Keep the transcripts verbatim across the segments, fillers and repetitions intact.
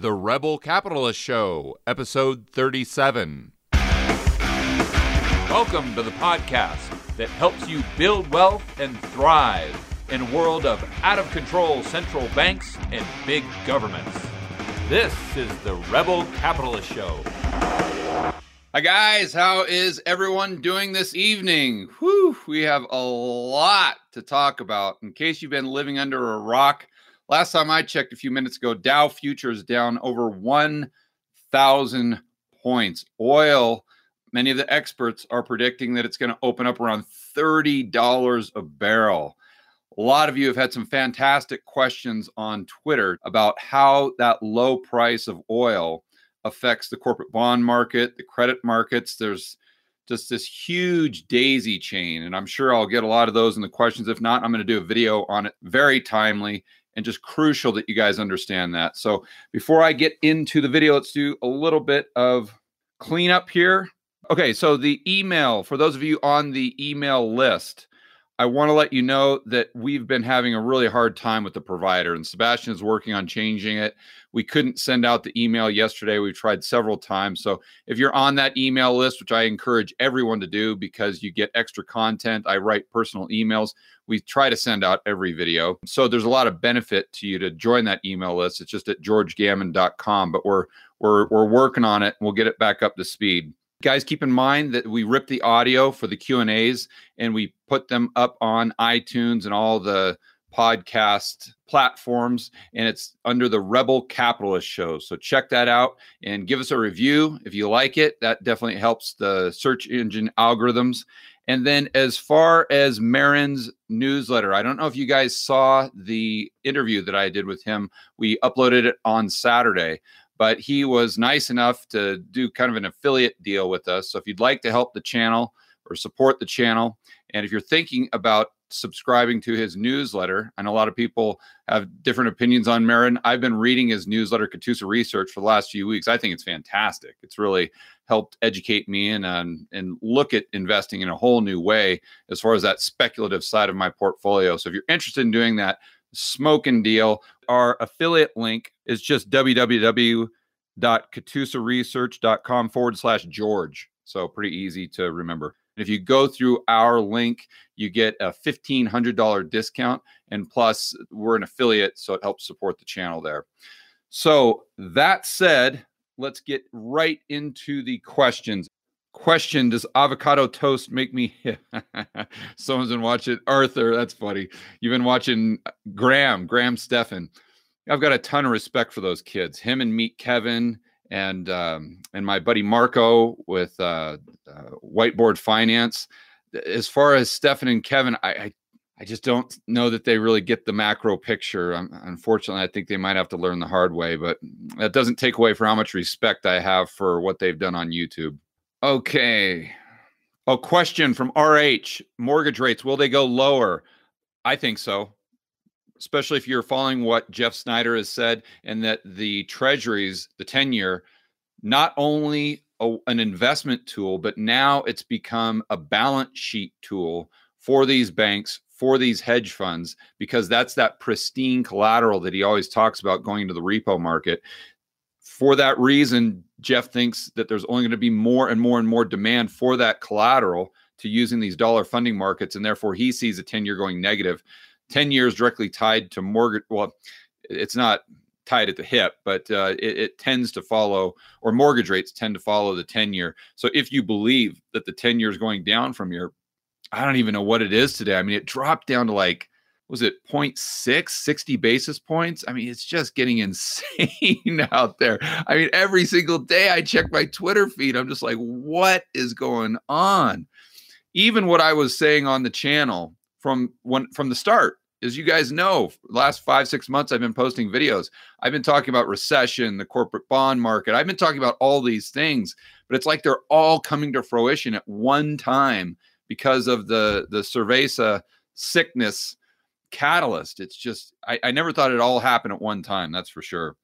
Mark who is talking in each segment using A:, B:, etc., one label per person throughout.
A: The Rebel Capitalist Show, episode thirty-seven. Welcome to the podcast that helps you build wealth and thrive in a world of out-of-control central banks and big governments. This is the Rebel Capitalist Show.
B: Hi guys, how is everyone doing this evening? Whew, we have a lot to talk about. In case you've been living under a rock, last time I checked a few minutes ago, Dow futures down over one thousand points. Oil, many of the experts are predicting that it's going to open up around thirty dollars a barrel. A lot of you have had some fantastic questions on Twitter about how that low price of oil affects the corporate bond market, the credit markets. There's just this huge daisy chain, and I'm sure I'll get a lot of those in the questions. If not, I'm going to do a video on it, very timely and just crucial that you guys understand that. So before I get into the video, let's do a little bit of cleanup here. Okay, so the email, for those of you on the email list, I want to let you know that we've been having a really hard time with the provider, and Sebastian is working on changing it. We couldn't send out the email yesterday. We've tried several times. So if you're on that email list, which I encourage everyone to do because you get extra content, I write personal emails. We try to send out every video. So there's a lot of benefit to you to join that email list. It's just at george gammon dot com, but we're we're we're working on it, and we'll get it back up to speed. Guys, keep in mind that we rip the audio for the Q and A's and we put them up on iTunes and all the podcast platforms, and it's under the Rebel Capitalist Show. So check that out and give us a review if you like it. That definitely helps the search engine algorithms. And then as far as Marin's newsletter, I don't know if you guys saw the interview that I did with him. We uploaded it on Saturday. But he was nice enough to do kind of an affiliate deal with us. So if you'd like to help the channel or support the channel, and if you're thinking about subscribing to his newsletter, and a lot of people have different opinions on Marin. I've been reading his newsletter, Catoosa Research, for the last few weeks. I think it's fantastic. It's really helped educate me and, um, and look at investing in a whole new way as far as that speculative side of my portfolio. So if you're interested in doing that, smoking deal. Our affiliate link is just www.catoosaresearch.com forward slash George. So pretty easy to remember. If you go through our link, you get a fifteen hundred dollars discount. And plus, we're an affiliate, so it helps support the channel there. So that said, let's get right into the questions. Question, does avocado toast make me someone's been watching Arthur? That's funny. You've been watching Graham, Graham Stephan. I've got a ton of respect for those kids. Him and Meet Kevin and um, and my buddy Marco with uh, uh, Whiteboard Finance. As far as Stephan and Kevin, I, I I just don't know that they really get the macro picture. Um, unfortunately, I think they might have to learn the hard way, but that doesn't take away from how much respect I have for what they've done on YouTube. Okay. A question from R H. Mortgage rates, will they go lower? I think so, especially if you're following what Jeff Snyder has said, and that the treasuries, the ten-year, not only a, an investment tool, but now it's become a balance sheet tool for these banks, for these hedge funds, because that's that pristine collateral that he always talks about going into the repo market. For that reason, Jeff thinks that there's only going to be more and more and more demand for that collateral to using these dollar funding markets, and therefore he sees a ten-year going negative. ten years directly tied to mortgage. Well, it's not tied at the hip, but uh, it, it tends to follow, or mortgage rates tend to follow the ten-year. So if you believe that the ten-year is going down from here, I don't even know what it is today. I mean, it dropped down to like, was it zero point six, sixty basis points? I mean, it's just getting insane out there. I mean, every single day I check my Twitter feed, I'm just like, what is going on? Even what I was saying on the channel from when from the start, as you guys know, last five, six months, I've been posting videos. I've been talking about recession, the corporate bond market. I've been talking about all these things, but it's like they're all coming to fruition at one time because of the, the Cerveza sickness catalyst. It's just, I, I never thought it all happened at one time. That's for sure.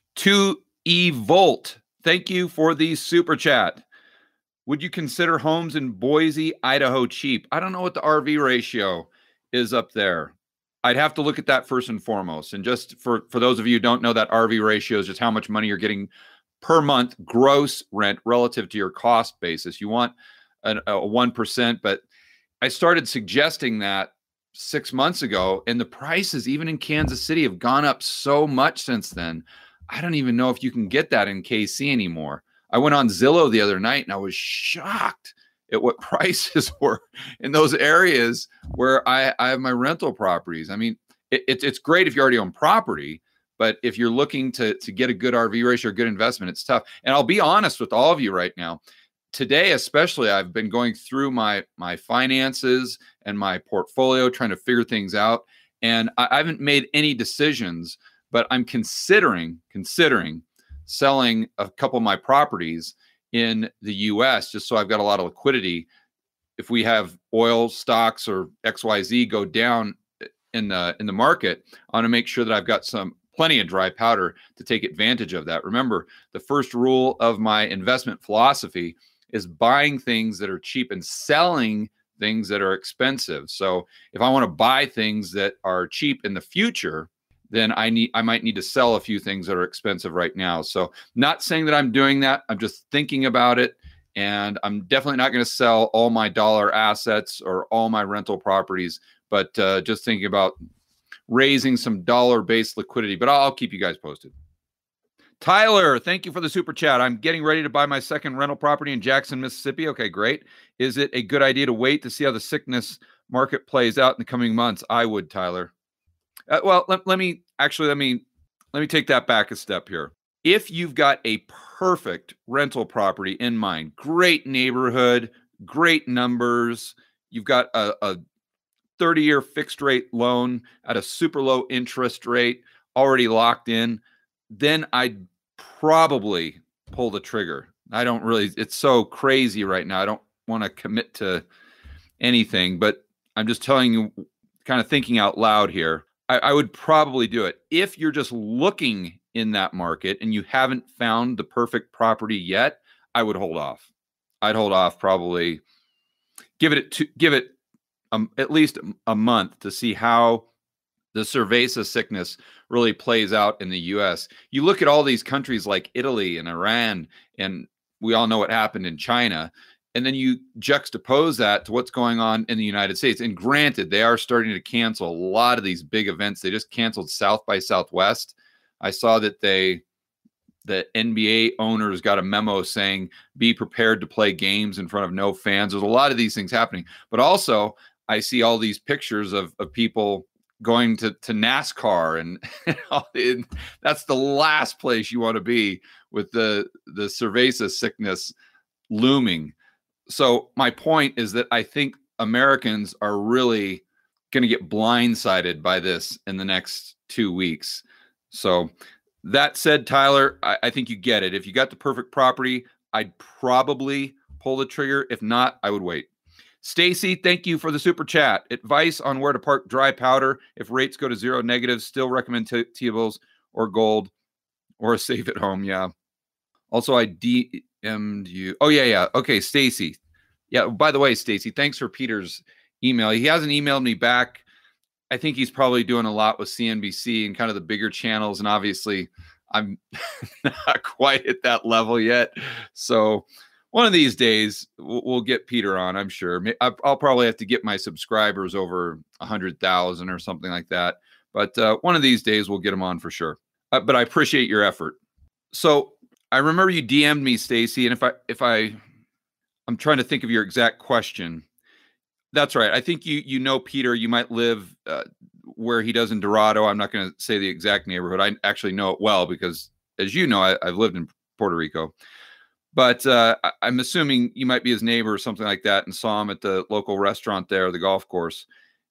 B: To eVolt, thank you for the super chat. Would you consider homes in Boise, Idaho cheap? I don't know what the R V ratio is up there. I'd have to look at that first and foremost. And just for, for those of you who don't know, that R V ratio is just how much money you're getting per month gross rent relative to your cost basis. You want an, a one percent, but I started suggesting that six months ago, and the prices, even in Kansas City, have gone up so much since then. I don't even know if you can get that in K C anymore. I went on Zillow the other night and I was shocked at what prices were in those areas where I, I have my rental properties. I mean, it, it, it's great if you already own property, but if you're looking to, to get a good R V ratio, a good investment, it's tough. And I'll be honest with all of you right now. Today, especially, I've been going through my, my finances and my portfolio, trying to figure things out. And I, I haven't made any decisions, but I'm considering, considering selling a couple of my properties in the U S just so I've got a lot of liquidity. If we have oil stocks or X Y Z go down in the in the market, I want to make sure that I've got some plenty of dry powder to take advantage of that. Remember, the first rule of my investment philosophy is buying things that are cheap and selling things that are expensive. So if I want to buy things that are cheap in the future, then I need I might need to sell a few things that are expensive right now. So not saying that I'm doing that. I'm just thinking about it. And I'm definitely not going to sell all my dollar assets or all my rental properties, but uh, just thinking about raising some dollar-based liquidity. But I'll, I'll keep you guys posted. Tyler, thank you for the super chat. I'm getting ready to buy my second rental property in Jackson, Mississippi. Okay, great. Is it a good idea to wait to see how the sickness market plays out in the coming months? I would, Tyler. Uh, well, let, let me actually, let me, let me take that back a step here. If you've got a perfect rental property in mind, great neighborhood, great numbers, you've got a, a thirty year fixed rate loan at a super low interest rate already locked in, then I'd probably pull the trigger. I don't really, it's so crazy right now. I don't want to commit to anything, but I'm just telling you, kind of thinking out loud here. I, I would probably do it. If you're just looking in that market and you haven't found the perfect property yet, I would hold off. I'd hold off probably, give it to, give it um, at least a month to see how the cerveza sickness really plays out in the U S. You look at all these countries like Italy and Iran, and we all know what happened in China. And then you juxtapose that to what's going on in the United States. And granted, they are starting to cancel a lot of these big events. They just canceled South by Southwest. I saw that they, the N B A owners got a memo saying, be prepared to play games in front of no fans. There's a lot of these things happening. But also, I see all these pictures of, of people going to, to NASCAR, and, and that's the last place you want to be with the, the cerveza sickness looming. So my point is that I think Americans are really going to get blindsided by this in the next two weeks. So that said, Tyler, I, I think you get it. If you got the perfect property, I'd probably pull the trigger. If not, I would wait. Stacy, thank you for the super chat. Advice on where to park dry powder if rates go to zero negative. Still recommend t- T-bills or gold or a safe at home. Yeah. Also, I D M'd you. Oh, yeah, yeah. Okay, Stacy. Yeah, by the way, Stacy, thanks for Peter's email. He hasn't emailed me back. I think he's probably doing a lot with C N B C and kind of the bigger channels. And obviously, I'm not quite at that level yet. So one of these days, we'll, we'll get Peter on, I'm sure. I'll probably have to get my subscribers over one hundred thousand or something like that. But uh, one of these days, we'll get him on for sure. Uh, but I appreciate your effort. So I remember you D M'd me, Stacy, and if I if I I'm trying to think of your exact question. That's right. I think you you know Peter. You might live uh, where he does in Dorado. I'm not going to say the exact neighborhood. I actually know it well because, as you know, I, I've lived in Puerto Rico. But uh, I, I'm assuming you might be his neighbor or something like that, and saw him at the local restaurant there, the golf course.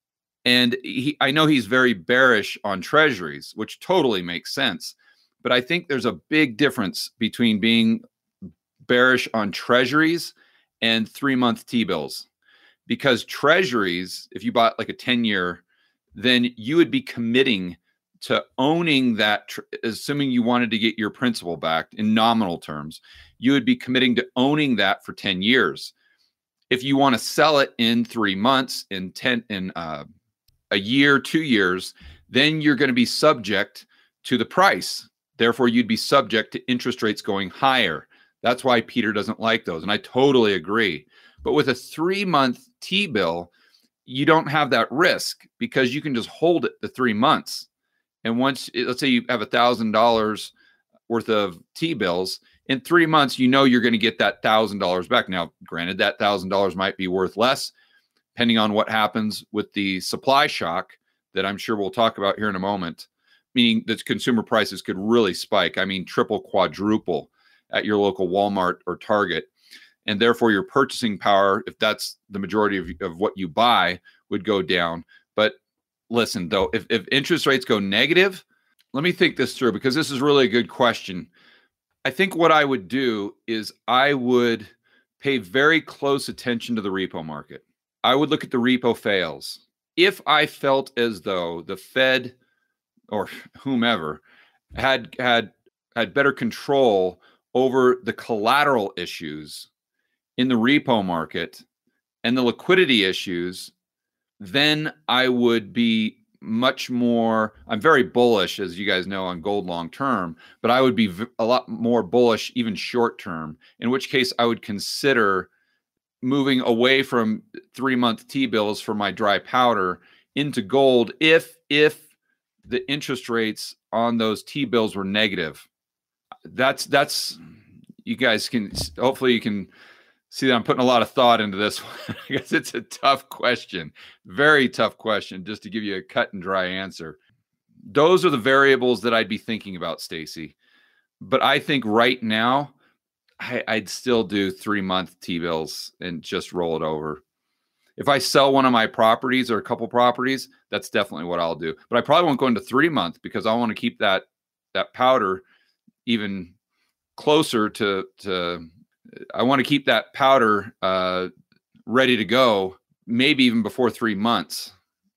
B: And he, I know he's very bearish on treasuries, which totally makes sense. But I think there's a big difference between being bearish on treasuries and three-month T-bills. Because treasuries, if you bought like a ten year, then you would be committing to owning that, tr- assuming you wanted to get your principal back in nominal terms, you would be committing to owning that for ten years. If you want to sell it in three months, in ten, in uh, a year, two years, then you're going to be subject to the price. Therefore, you'd be subject to interest rates going higher. That's why Peter doesn't like those. And I totally agree. But with a three-month T-bill, you don't have that risk because you can just hold it the three months. And once, let's say you have one thousand dollars worth of T-bills, in three months, you know you're going to get that one thousand dollars back. Now, granted, that one thousand dollars might be worth less, depending on what happens with the supply shock that I'm sure we'll talk about here in a moment, meaning that consumer prices could really spike. I mean, triple, quadruple at your local Walmart or Target. And therefore, your purchasing power, if that's the majority of, of what you buy, would go down. But listen, though, if, if interest rates go negative, let me think this through, because this is really a good question. I think what I would do is I would pay very close attention to the repo market. I would look at the repo fails. If I felt as though the Fed or whomever had had had better control over the collateral issues in the repo market and the liquidity issues, then I would be much more, I'm very bullish, as you guys know, on gold long term, but I would be a lot more bullish even short term, in which case I would consider moving away from three-month T-bills for my dry powder into gold if if the interest rates on those T-bills were negative. That's, that's you guys can, hopefully you can see that I'm putting a lot of thought into this one because it's a tough question, very tough question, just to give you a cut and dry answer. Those are the variables that I'd be thinking about, Stacy. But I think right now, I, I'd still do three-month T-bills and just roll it over. If I sell one of my properties or a couple properties, that's definitely what I'll do. But I probably won't go into three-month because I want to keep that that powder even closer to to. I want to keep that powder uh, ready to go, maybe even before three months.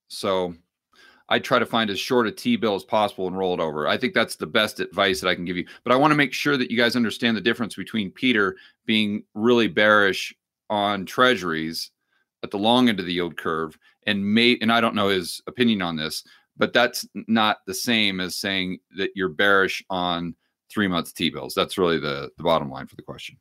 B: So I try to find as short a T-bill as possible and roll it over. I think that's the best advice that I can give you. But I want to make sure that you guys understand the difference between Peter being really bearish on treasuries at the long end of the yield curve and may, and I don't know his opinion on this, but that's not the same as saying that you're bearish on three-month T-bills. That's really the, the bottom line for the question.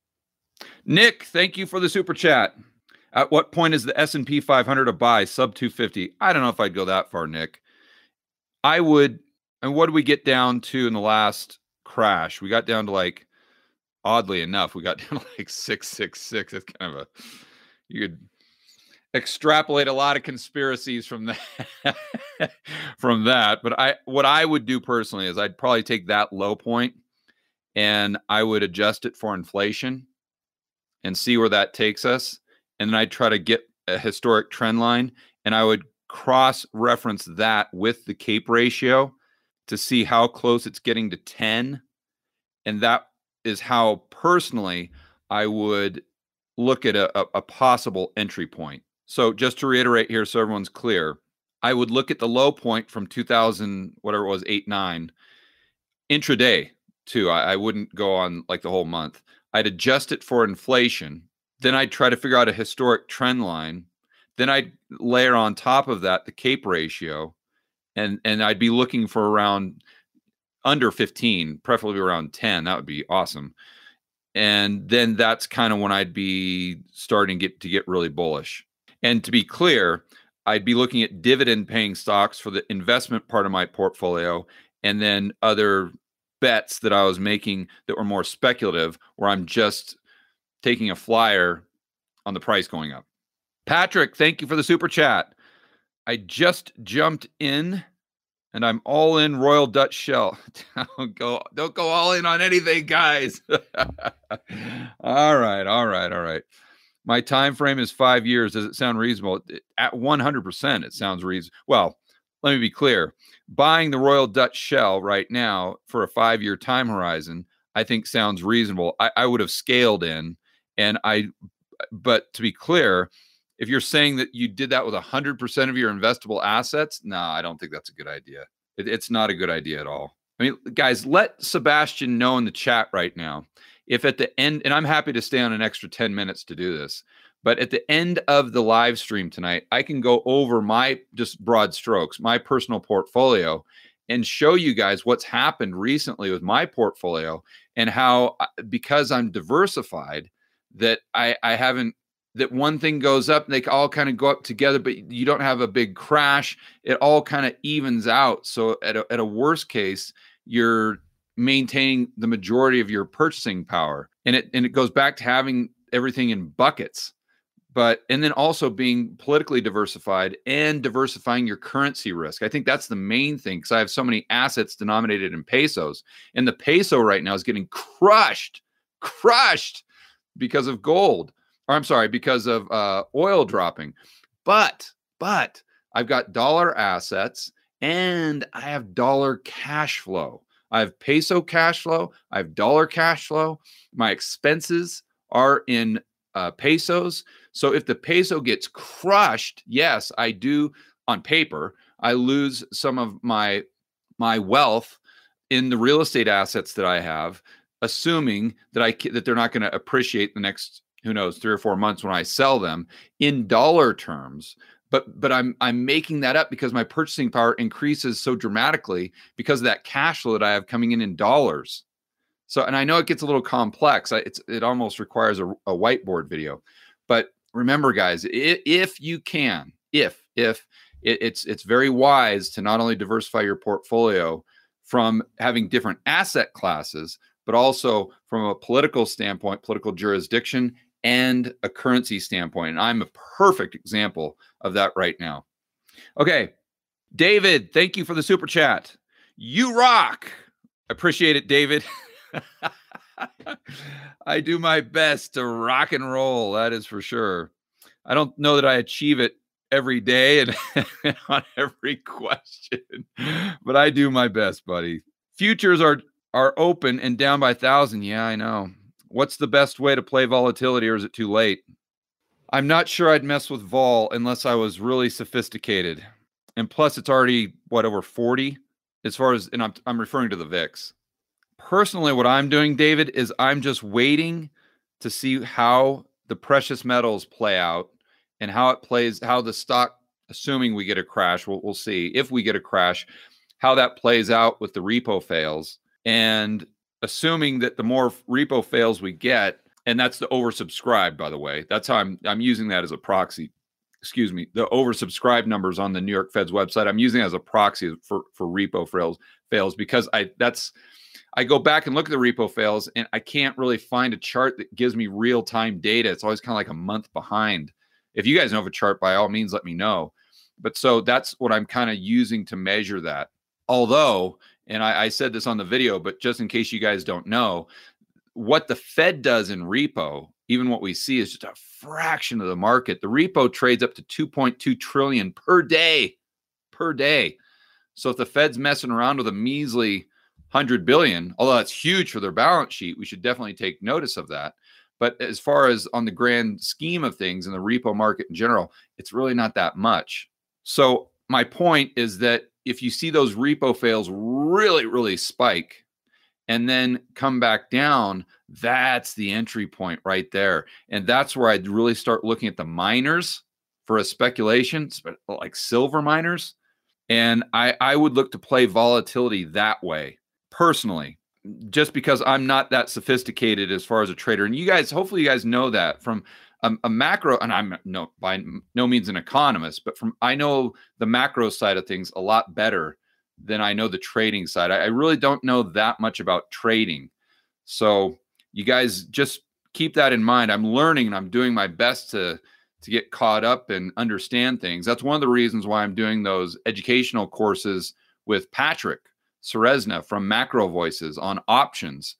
B: Nick, thank you for the super chat. At what point is the S and P five hundred a buy, sub two fifty? I don't know if I'd go that far, Nick. I would, and what did we get down to in the last crash? We got down to like, oddly enough, we got down to like six six six. It's kind of a, you could extrapolate a lot of conspiracies from that, from that. But I, what I would do personally is I'd probably take that low point and I would adjust it for inflation and see where that takes us. And then I'd try to get a historic trend line and I would cross-reference that with the CAPE ratio to see how close it's getting to ten. And that is how personally I would look at a, a, a possible entry point. So just to reiterate here so everyone's clear, I would look at the low point from two thousand, whatever it was, eight, nine, intraday too. I, I wouldn't go on like the whole month. I'd adjust it for inflation. Then I'd try to figure out a historic trend line. Then I'd layer on top of that the CAPE ratio, and, and I'd be looking for around under fifteen, preferably around ten. That would be awesome. And then that's kind of when I'd be starting to get, to get really bullish. And to be clear, I'd be looking at dividend-paying stocks for the investment part of my portfolio, and then other bets that I was making that were more speculative, where I'm just taking a flyer on the price going up. Patrick, thank you for the super chat. I just jumped in and I'm all in Royal Dutch Shell. Don't go, don't go all in on anything, guys. all right, all right, all right. My time frame is five years. Does it sound reasonable? At one hundred percent, it sounds reasonable. Well, let me be clear. Buying the Royal Dutch Shell right now for a five-year time horizon, I think sounds reasonable. I, I would have scaled in, and I, but to be clear, if you're saying that you did that with one hundred percent of your investable assets, no, I don't think that's a good idea. It, it's not a good idea at all. I mean, guys, let Sebastian know in the chat right now, if at the end, and I'm happy to stay on an extra ten minutes to do this, But at the end of the live stream tonight, I can go over my just broad strokes, my personal portfolio, and show you guys what's happened recently with my portfolio and how, because I'm diversified, that I, I haven't, that one thing goes up and they all kind of go up together, but you don't have a big crash. It all kind of evens out. So at a, at a worst case, you're maintaining the majority of your purchasing power. And it, and it goes back to having everything in buckets. But, and then also being politically diversified and diversifying your currency risk. I think that's the main thing, because I have so many assets denominated in pesos, and the peso right now is getting crushed, crushed because of gold, or I'm sorry, because of uh, oil dropping. But, but I've got dollar assets and I have dollar cash flow. I have peso cash flow. I have dollar cash flow. My expenses are in uh, pesos. So if the peso gets crushed, yes, I do on paper, I lose some of my my wealth in the real estate assets that I have, assuming that I that they're not going to appreciate the next, who knows, three or four months when I sell them in dollar terms. But but I'm I'm making that up because my purchasing power increases so dramatically because of that cash flow that I have coming in in dollars. So, and I know it gets a little complex. I, it's it almost requires a, a whiteboard video, but remember, guys, if, if you can, if, if it, it's, it's very wise to not only diversify your portfolio from having different asset classes, but also from a political standpoint, political jurisdiction, and a currency standpoint. And I'm a perfect example of that right now. Okay. David, thank you for the super chat. You rock. Appreciate it, David. I do my best to rock and roll. That is for sure. I don't know that I achieve it every day and on every question, but I do my best, buddy. Futures are, are open and down by a thousand. Yeah, I know. What's the best way to play volatility, or is it too late? I'm not sure I'd mess with vol unless I was really sophisticated. And plus it's already, what, over forty as far as, and I'm, I'm referring to the V I X. Personally, what I'm doing, David, is I'm just waiting to see how the precious metals play out and how it plays, how the stock, assuming we get a crash, we'll, we'll see if we get a crash, how that plays out with the repo fails. And assuming that the more repo fails we get, and that's the oversubscribed, by the way, that's how I'm, I'm using that as a proxy. Excuse me, the oversubscribed numbers on the New York Fed's website, I'm using as a proxy for, for repo fails, fails because I, that's, I go back and look at the repo fails and I can't really find a chart that gives me real-time data. It's always kind of like a month behind. If you guys know of a chart, by all means, let me know. But so that's what I'm kind of using to measure that. Although, and I, I said this on the video, but just in case you guys don't know, what the Fed does in repo, even what we see, is just a fraction of the market. The repo trades up to two point two trillion per day, per day. So if the Fed's messing around with a measly one hundred billion, although that's huge for their balance sheet, we should definitely take notice of that. But as far as on the grand scheme of things in the repo market in general, it's really not that much. So my point is that if you see those repo fails really, really spike and then come back down, that's the entry point right there. And that's where I'd really start looking at the miners for a speculation, like silver miners. And I, I would look to play volatility that way personally, just because I'm not that sophisticated as far as a trader. And you guys, hopefully you guys know that from a, a macro, and I'm no by no means an economist, but from I know the macro side of things a lot better than I know the trading side. I, I really don't know that much about trading. So you guys just keep that in mind. I'm learning and I'm doing my best to, to get caught up and understand things. That's one of the reasons why I'm doing those educational courses with Patrick Ceresna from Macro Voices on options.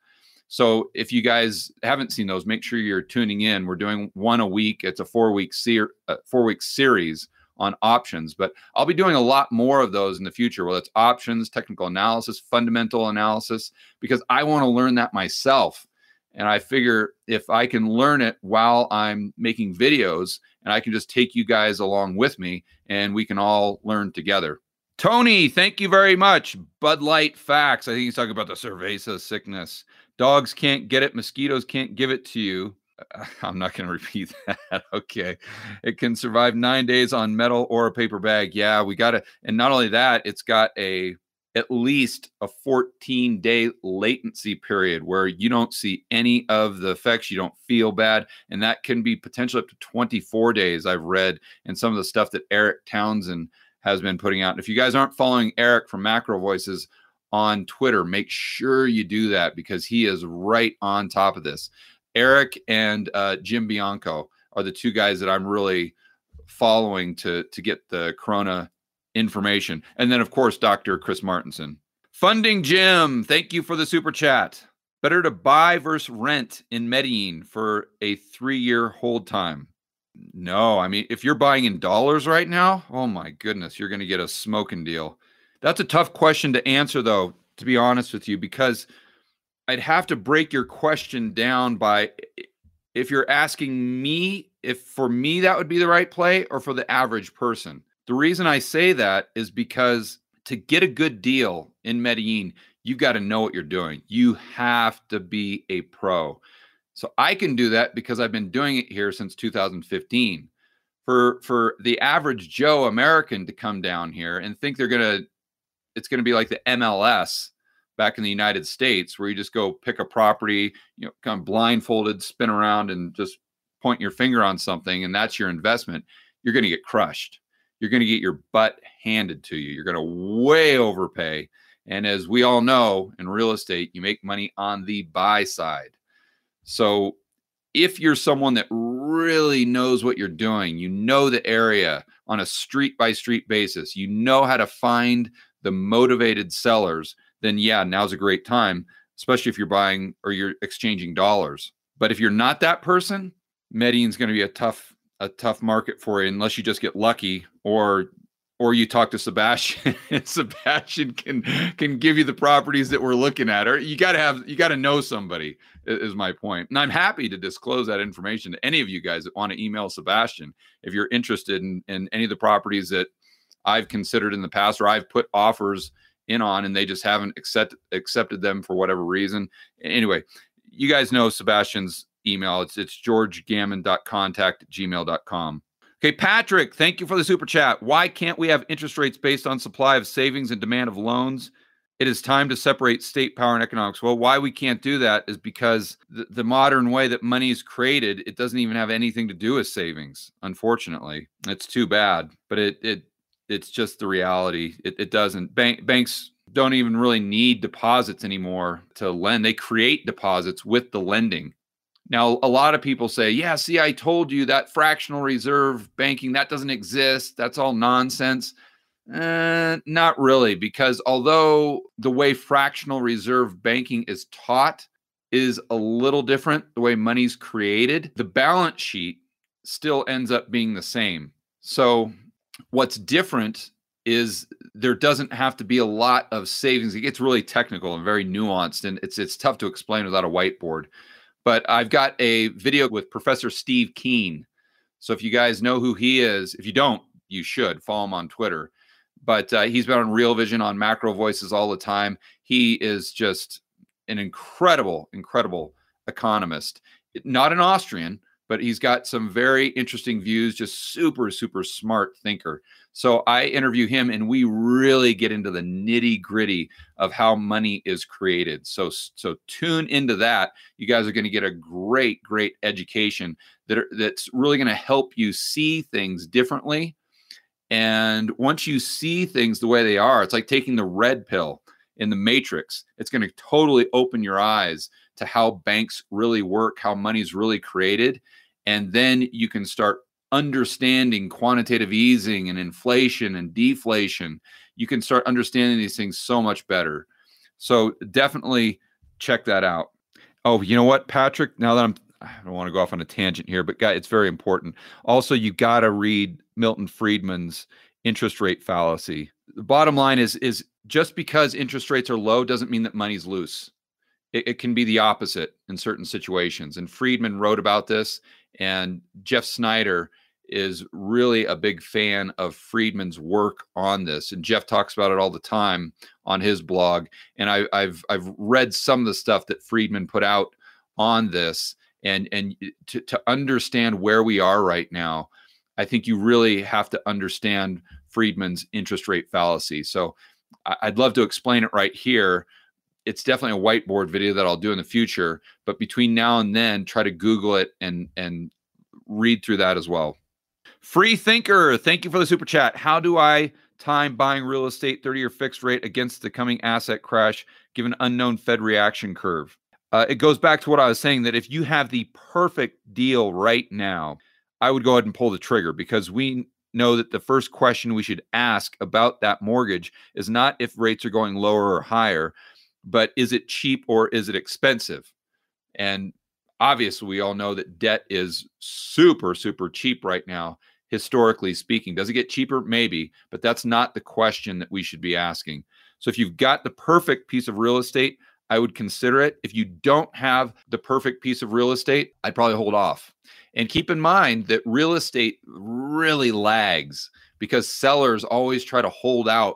B: So if you guys haven't seen those, make sure you're tuning in. We're doing one a week. It's a four-week ser- uh, four-week series on options, but I'll be doing a lot more of those in the future, whether it's options, technical analysis, fundamental analysis, because I want to learn that myself. And I figure if I can learn it while I'm making videos, and I can just take you guys along with me and we can all learn together. Tony, thank you very much. Bud Light facts. I think he's talking about the cerveza sickness. Dogs can't get it. Mosquitoes can't give it to you. I'm not going to repeat that. Okay. It can survive nine days on metal or a paper bag. Yeah, we got to. And not only that, it's got a at least a fourteen day latency period where you don't see any of the effects. You don't feel bad. And that can be potentially up to twenty-four days, I've read, and some of the stuff that Eric Townsend has been putting out. And if you guys aren't following Eric from Macro Voices on Twitter, make sure you do that because he is right on top of this. Eric and uh, Jim Bianco are the two guys that I'm really following to, to get the Corona information. And then, of course, Doctor Chris Martenson. Funding Jim, thank you for the super chat. Better to buy versus rent in Medellin for a three-year hold time? No, I mean, if you're buying in dollars right now, oh my goodness, you're going to get a smoking deal. That's a tough question to answer, though, to be honest with you, because I'd have to break your question down by if you're asking me, if for me that would be the right play or for the average person. The reason I say that is because to get a good deal in Medellin, you've got to know what you're doing. You have to be a pro. So I can do that because I've been doing it here since two thousand fifteen. For for the average Joe American to come down here and think they're going to, it's going to be like the M L S back in the United States where you just go pick a property, you know, kind of blindfolded, spin around and just point your finger on something and that's your investment, you're going to get crushed. You're going to get your butt handed to you. You're going to way overpay. And as we all know, in real estate, you make money on the buy side. So if you're someone that really knows what you're doing, you know the area on a street by street basis, you know how to find the motivated sellers, then yeah, now's a great time, especially if you're buying or you're exchanging dollars. But if you're not that person, Medellin's going to be a tough a tough market for you unless you just get lucky or or you talk to Sebastian and Sebastian can can give you the properties that we're looking at. Or you got to have you got to know somebody is my point. And I'm happy to disclose that information to any of you guys that want to email Sebastian if you're interested in, in any of the properties that I've considered in the past or I've put offers in on and they just haven't accept, accepted them for whatever reason. Anyway, you guys know Sebastian's email. It's it's george gammon dot contact at gmail dot com. Okay, Patrick, thank you for the super chat. Why can't we have interest rates based on supply of savings and demand of loans? It is time to separate state power and economics. Well, why we can't do that is because the, the modern way that money is created, it doesn't even have anything to do with savings, unfortunately. It's too bad, but it it it's just the reality. It, it doesn't. Bank, banks don't even really need deposits anymore to lend. They create deposits with the lending. Now, a lot of people say, yeah, see, I told you that fractional reserve banking, that doesn't exist. That's all nonsense. Uh, not really, because although the way fractional reserve banking is taught is a little different, the way money's created, the balance sheet still ends up being the same. So what's different is there doesn't have to be a lot of savings. It gets really technical and very nuanced, and it's it's tough to explain without a whiteboard. But I've got a video with Professor Steve Keen. So if you guys know who he is, if you don't, you should follow him on Twitter. But uh, he's been on Real Vision, on Macro Voices all the time. He is just an incredible, incredible economist. Not an Austrian, but he's got some very interesting views, just super, super smart thinker. So I interview him and we really get into the nitty gritty of how money is created. So, so tune into that. You guys are going to get a great, great education that are, that's really going to help you see things differently. And once you see things the way they are, it's like taking the red pill in the Matrix. It's going to totally open your eyes to how banks really work, how money's really created. And then you can start understanding quantitative easing and inflation and deflation. You can start understanding these things so much better. So definitely check that out. Oh, you know what, Patrick? Now that I'm, I don't want to go off on a tangent here, but guys, it's very important. Also, you got to read Milton Friedman's interest rate fallacy. The bottom line is, is just because interest rates are low doesn't mean that money's loose. It, it can be the opposite in certain situations. And Friedman wrote about this, and Jeff Snyder is really a big fan of Friedman's work on this. And Jeff talks about it all the time on his blog. And I, I've I've read some of the stuff that Friedman put out on this. And, and to, to understand where we are right now, I think you really have to understand Friedman's interest rate fallacy. So I'd love to explain it right here. It's definitely a whiteboard video that I'll do in the future, but between now and then, try to Google it and, and read through that as well. Free Thinker, thank you for the super chat. How do I time buying real estate thirty-year fixed rate against the coming asset crash, given unknown Fed reaction curve? Uh, it goes back to what I was saying, that if you have the perfect deal right now, I would go ahead and pull the trigger, because we know that the first question we should ask about that mortgage is not if rates are going lower or higher, but is it cheap or is it expensive? And obviously, we all know that debt is super, super cheap right now, historically speaking. Does it get cheaper? Maybe, but that's not the question that we should be asking. So if you've got the perfect piece of real estate, I would consider it. If you don't have the perfect piece of real estate, I'd probably hold off. And keep in mind that real estate really lags, because sellers always try to hold out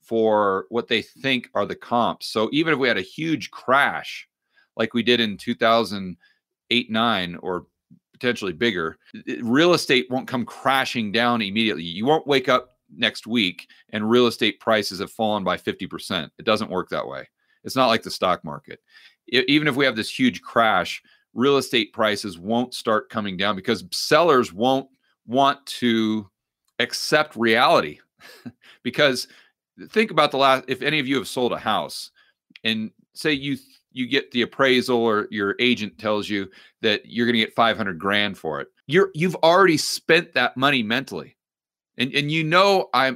B: for what they think are the comps. So even if we had a huge crash like we did in two thousand eight, nine, or potentially bigger, real estate won't come crashing down immediately. You won't wake up next week and real estate prices have fallen by fifty percent. It doesn't work that way. It's not like the stock market. Even if we have this huge crash, real estate prices won't start coming down, because sellers won't want to accept reality. Because think about the last, if any of you have sold a house and say you you get the appraisal, or your agent tells you that you're going to get five hundred grand for it. You're you've already spent that money mentally. And and you know I'm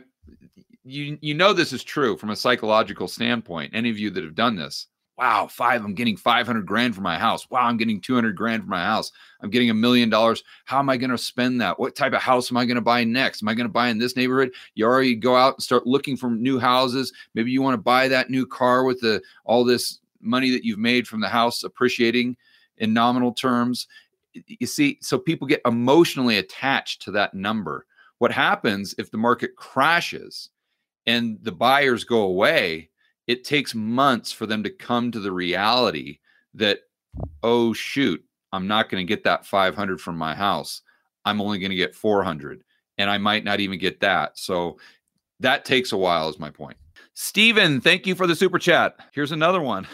B: you you know this is true from a psychological standpoint. Any of you that have done this. Wow, five, I'm getting five hundred grand for my house. Wow, I'm getting two hundred grand for my house. I'm getting a million dollars. How am I going to spend that? What type of house am I going to buy next? Am I going to buy in this neighborhood? You already go out and start looking for new houses. Maybe you want to buy that new car with the all this money that you've made from the house appreciating in nominal terms. You see, so people get emotionally attached to that number. What happens if the market crashes and the buyers go away? It takes months for them to come to the reality that, oh, shoot, I'm not going to get that five hundred from my house. I'm only going to get four hundred, and I might not even get that. So that takes a while, is my point. Steven, thank you for the super chat. Here's another one.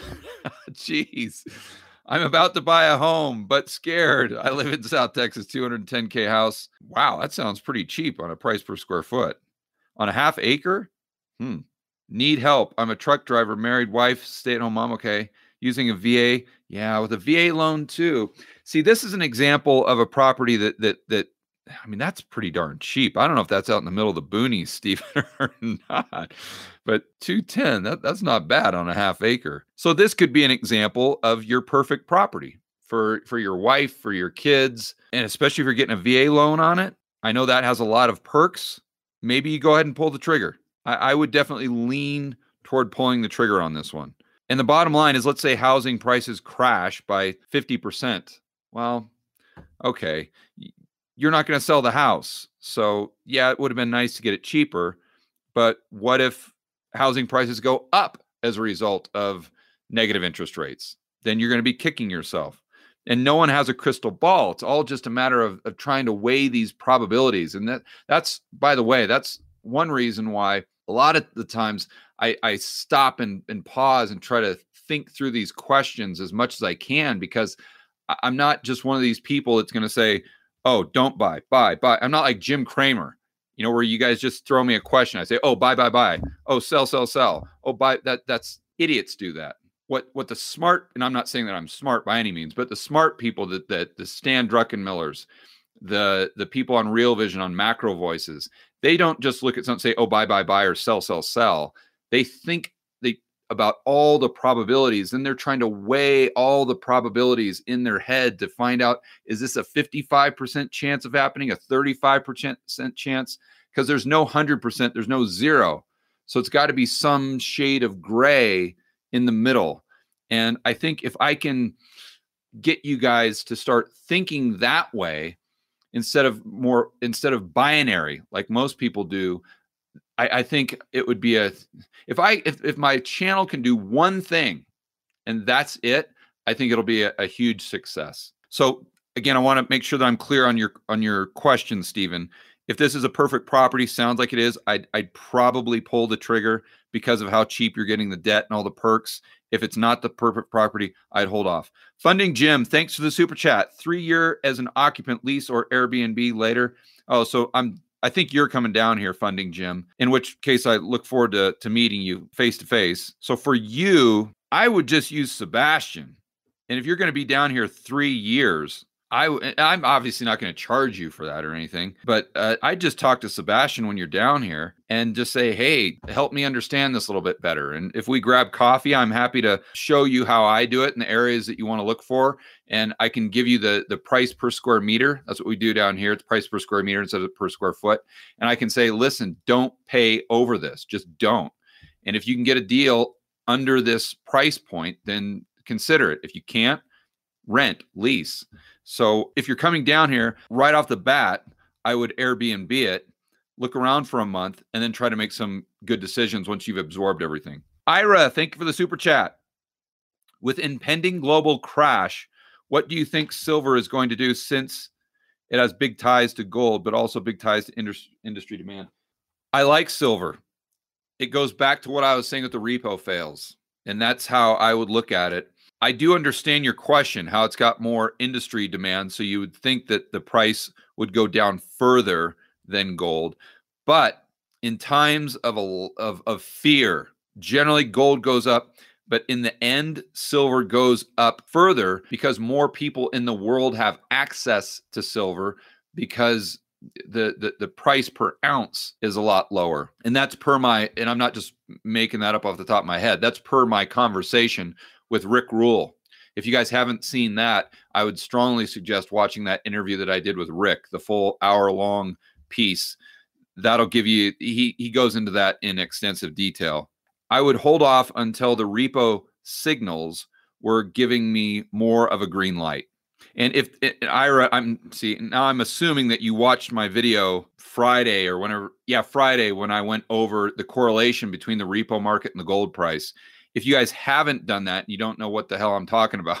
B: Jeez. I'm about to buy a home, but scared. I live in South Texas, two hundred ten K house. Wow, that sounds pretty cheap on a price per square foot. On a half acre? Hmm. Need help. I'm a truck driver, married wife, stay-at-home mom. Okay. Using a V A. Yeah, with a V A loan too. See, this is an example of a property that, that, that, I mean, that's pretty darn cheap. I don't know if that's out in the middle of the boonies, Stephen, or not, but two ten, that, that's not bad on a half acre. So this could be an example of your perfect property for, for your wife, for your kids, and especially if you're getting a V A loan on it. I know that has a lot of perks. Maybe you go ahead and pull the trigger. I, I would definitely lean toward pulling the trigger on this one. And the bottom line is, let's say housing prices crash by fifty percent. Well, okay. You're not going to sell the house. So yeah, it would have been nice to get it cheaper, but what if housing prices go up as a result of negative interest rates? Then you're going to be kicking yourself. And no one has a crystal ball. It's all just a matter of, of trying to weigh these probabilities. And that that's, by the way, that's one reason why a lot of the times I, I stop and, and pause and try to think through these questions as much as I can, because I'm not just one of these people that's going to say, oh, don't buy, buy, buy. I'm not like Jim Cramer, you know, where you guys just throw me a question. I say, oh, buy, buy, buy. Oh, sell, sell, sell. Oh, buy. That that's idiots do that. What what the smart, and I'm not saying that I'm smart by any means, but the smart people, that that the Stan Druckenmillers, the the people on Real Vision, on Macro Voices, they don't just look at something and say, oh, buy, buy, buy, or sell, sell, sell. They think they about all the probabilities, and they're trying to weigh all the probabilities in their head to find out, is this a fifty-five percent chance of happening, a thirty-five percent chance? Because there's no one hundred percent, there's no zero. So it's got to be some shade of gray in the middle. And I think if I can get you guys to start thinking that way, instead of more, instead of binary, like most people do, I, I think it would be a, if I, if, if my channel can do one thing and that's it, I think it'll be a, a huge success. So again, I want to make sure that I'm clear on your on your question, Stephen. If this is a perfect property, sounds like it is, I'd, I'd probably pull the trigger because of how cheap you're getting the debt and all the perks. If it's not the perfect property, I'd hold off. Funding Jim, thanks for the super chat. Three year as an occupant, lease, or Airbnb later. Oh, so I'm I think you're coming down here, Funding Jim, in which case I look forward to, to meeting you face to face. So for you, I would just use Sebastian. And if you're going to be down here three years, I, I'm obviously not going to charge you for that or anything, but uh, I just talk to Sebastian when you're down here and just say, hey, help me understand this a little bit better. And if we grab coffee, I'm happy to show you how I do it in the areas that you want to look for. And I can give you the, the price per square meter. That's what we do down here. It's price per square meter instead of per square foot. And I can say, listen, don't pay over this. Just don't. And if you can get a deal under this price point, then consider it. If you can't, rent, lease. So if you're coming down here right off the bat, I would Airbnb it, look around for a month, and then try to make some good decisions once you've absorbed everything. Ira, thank you for the super chat. With impending global crash, what do you think silver is going to do, since it has big ties to gold, but also big ties to indus- industry demand? I like silver. It goes back to what I was saying with the repo fails, and that's how I would look at it. I do understand your question, how it's got more industry demand, so you would think that the price would go down further than gold. But in times of a, of, of fear, generally gold goes up, but in the end, silver goes up further because more people in the world have access to silver because the, the, the price per ounce is a lot lower. And that's per my, and I'm not just making that up off the top of my head, that's per my conversation with Rick Rule. If you guys haven't seen that, I would strongly suggest watching that interview that I did with Rick, the full hour long piece. That'll give you, he, he goes into that in extensive detail. I would hold off until the repo signals were giving me more of a green light. And if Ira, I'm see now I'm assuming that you watched my video Friday or whenever, yeah, Friday, when I went over the correlation between the repo market and the gold price. If you guys haven't done that, and you don't know what the hell I'm talking about,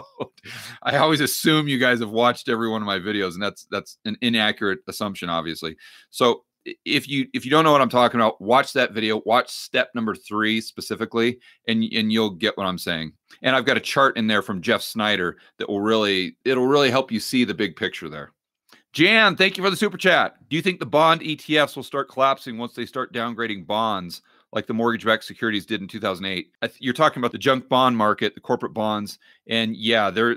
B: I always assume you guys have watched every one of my videos, and that's that's an inaccurate assumption, obviously. So if you if you don't know what I'm talking about, watch that video. Watch step number three specifically, and and you'll get what I'm saying. And I've got a chart in there from Jeff Snyder that will really it'll really help you see the big picture there. Jan, thank you for the super chat. Do you think the bond E T Fs will start collapsing once they start downgrading bonds, like the mortgage-backed securities did in two thousand eight? You're talking about the junk bond market, the corporate bonds, and yeah, they're.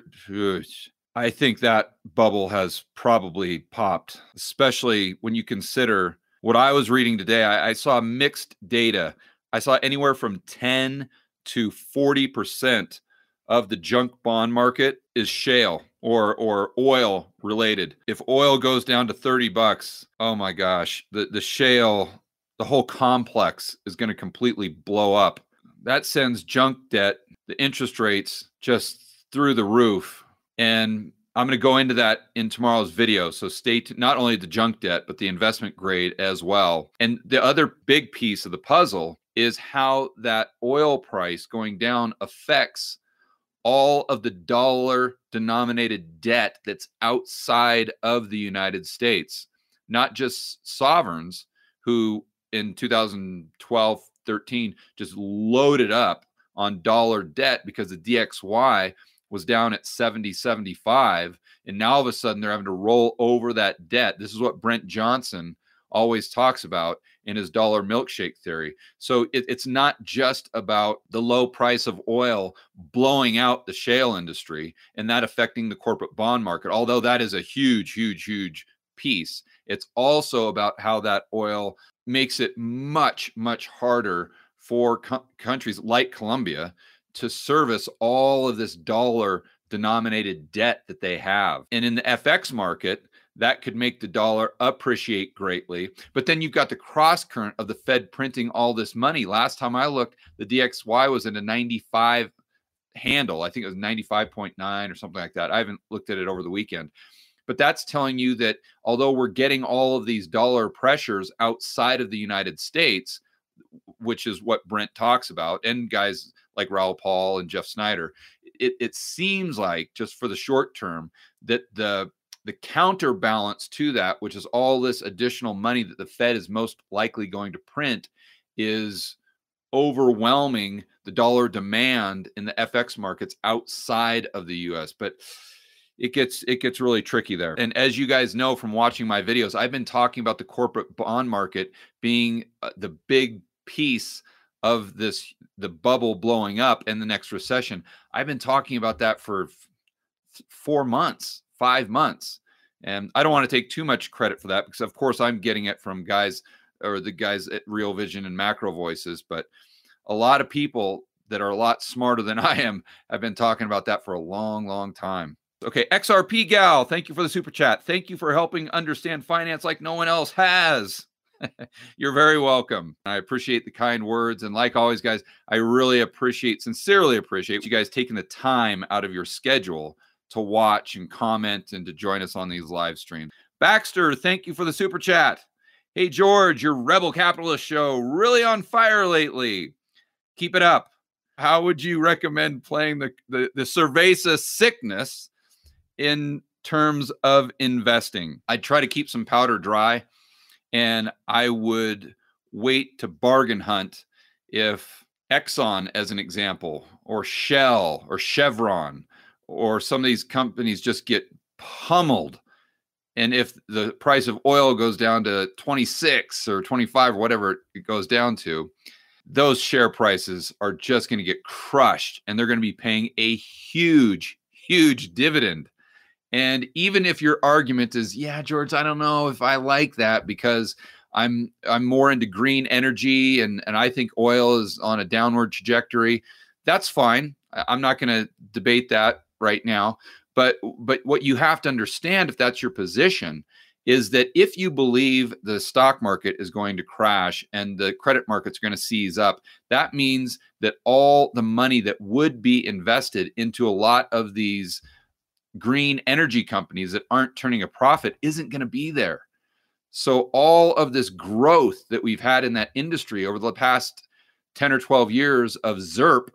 B: I think that bubble has probably popped, especially when you consider what I was reading today. I, I saw mixed data. I saw anywhere from ten to forty percent of the junk bond market is shale or or oil related. If oil goes down to thirty bucks, oh my gosh, the the shale, the whole complex is going to completely blow up. That sends junk debt, the interest rates just through the roof. And I'm going to go into that in tomorrow's video. So stay tuned, not only the junk debt, but the investment grade as well. And the other big piece of the puzzle is how that oil price going down affects all of the dollar denominated debt that's outside of the United States, not just sovereigns who in two thousand twelve, thirteen just loaded up on dollar debt because the D X Y was down at seventy, seventy-five. And now all of a sudden they're having to roll over that debt. This is what Brent Johnson always talks about in his dollar milkshake theory. So it, it's not just about the low price of oil blowing out the shale industry and that affecting the corporate bond market, although that is a huge, huge, huge piece. It's also about how that oil makes it much, much harder for co- countries like Colombia to service all of this dollar denominated debt that they have. And in the F X market, that could make the dollar appreciate greatly. But then you've got the cross current of the Fed printing all this money. Last time I looked, the D X Y was in a ninety-five handle. I think it was ninety-five point nine or something like that. I haven't looked at it over the weekend. But that's telling you that although we're getting all of these dollar pressures outside of the United States, which is what Brent talks about, and guys like Raoul Pal and Jeff Snyder, it, it seems like, just for the short term, that the the counterbalance to that, which is all this additional money that the Fed is most likely going to print, is overwhelming the dollar demand in the F X markets outside of the U S. But it gets it gets really tricky there. And as you guys know from watching my videos, I've been talking about the corporate bond market being uh, the big piece of this, the bubble blowing up in the next recession. I've been talking about that for f- four months, five months. And I don't want to take too much credit for that because, of course, I'm getting it from guys or the guys at Real Vision and Macro Voices. But a lot of people that are a lot smarter than I am have been talking about that for a long, long time. Okay, X R P Gal, thank you for the super chat. Thank you for helping understand finance like no one else has. You're very welcome. I appreciate the kind words. And like always, guys, I really appreciate, sincerely appreciate you guys taking the time out of your schedule to watch and comment and to join us on these live streams. Baxter, thank you for the super chat. Hey, George, your Rebel Capitalist show really on fire lately. Keep it up. How would you recommend playing the, the, the Cerveza Sickness in terms of investing? I'd try to keep some powder dry, and I would wait to bargain hunt if Exxon, as an example, or Shell or Chevron, or some of these companies just get pummeled. And if the price of oil goes down to twenty-six or twenty-five or whatever it goes down to, those share prices are just going to get crushed, and they're going to be paying a huge, huge dividend. And even if your argument is, yeah, George, I don't know if I like that because I'm I'm more into green energy and, and I think oil is on a downward trajectory, that's fine. I'm not going to debate that right now. But but what you have to understand, if that's your position, is that if you believe the stock market is going to crash and the credit market's going to seize up, that means that all the money that would be invested into a lot of these green energy companies that aren't turning a profit isn't going to be there. So all of this growth that we've had in that industry over the past ten or twelve years of ZIRP,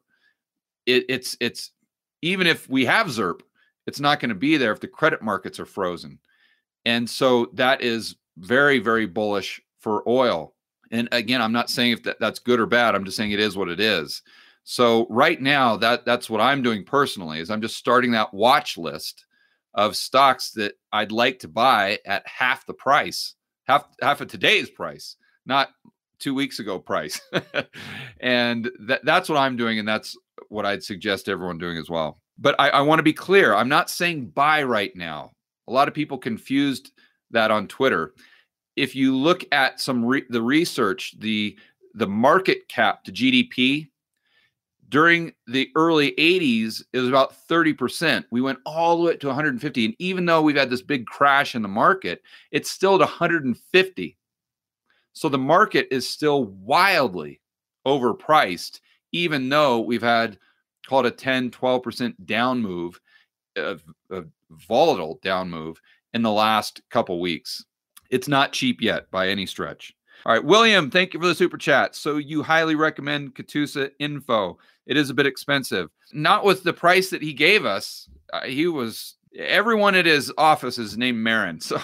B: it, it's it's even if we have ZIRP, it's not going to be there if the credit markets are frozen. And so that is very, very bullish for oil. And again, I'm not saying if that, that's good or bad. I'm just saying it is what it is. So right now, that that's what I'm doing personally, is I'm just starting that watch list of stocks that I'd like to buy at half the price, half half of today's price, not two weeks ago price. And that, that's what I'm doing, and that's what I'd suggest everyone doing as well. But I, I want to be clear. I'm not saying buy right now. A lot of people confused that on Twitter. If you look at some re- the research, the the market cap to G D P, during the early eighties, it was about thirty percent. We went all the way to one hundred fifty. And even though we've had this big crash in the market, it's still at one hundred fifty. So the market is still wildly overpriced, even though we've had, call it a ten, twelve percent down move, a, a volatile down move in the last couple weeks. It's not cheap yet by any stretch. All right, William, thank you for the super chat. So you highly recommend Katusa Info. It is a bit expensive. Not with the price that he gave us. Uh, he was, everyone at his office is named Marin. So,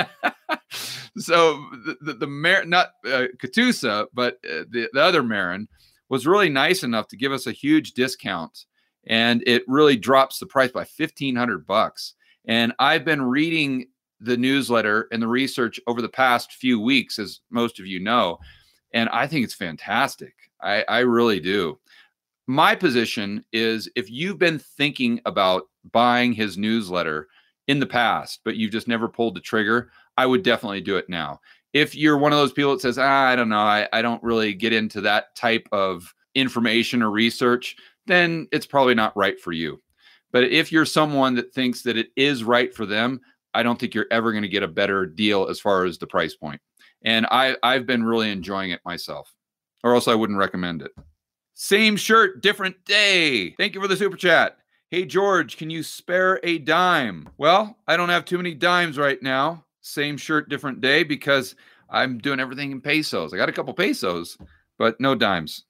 B: so the, the, the Marin, not uh, Katusa, but uh, the, the other Marin was really nice enough to give us a huge discount. And it really drops the price by fifteen hundred bucks. And I've been reading the newsletter and the research over the past few weeks, as most of you know, and I think it's fantastic. I, I really do. My position is, if you've been thinking about buying his newsletter in the past, but you've just never pulled the trigger, I would definitely do it now. If you're one of those people that says, ah, I don't know, I, I don't really get into that type of information or research, then it's probably not right for you. But if you're someone that thinks that it is right for them, I don't think you're ever going to get a better deal as far as the price point. And I, I've been really enjoying it myself, or else I wouldn't recommend it. Same shirt, different day. Thank you for the super chat. Hey, George, can you spare a dime? Well, I don't have too many dimes right now. Same shirt, different day, because I'm doing everything in pesos. I got a couple pesos, but no dimes.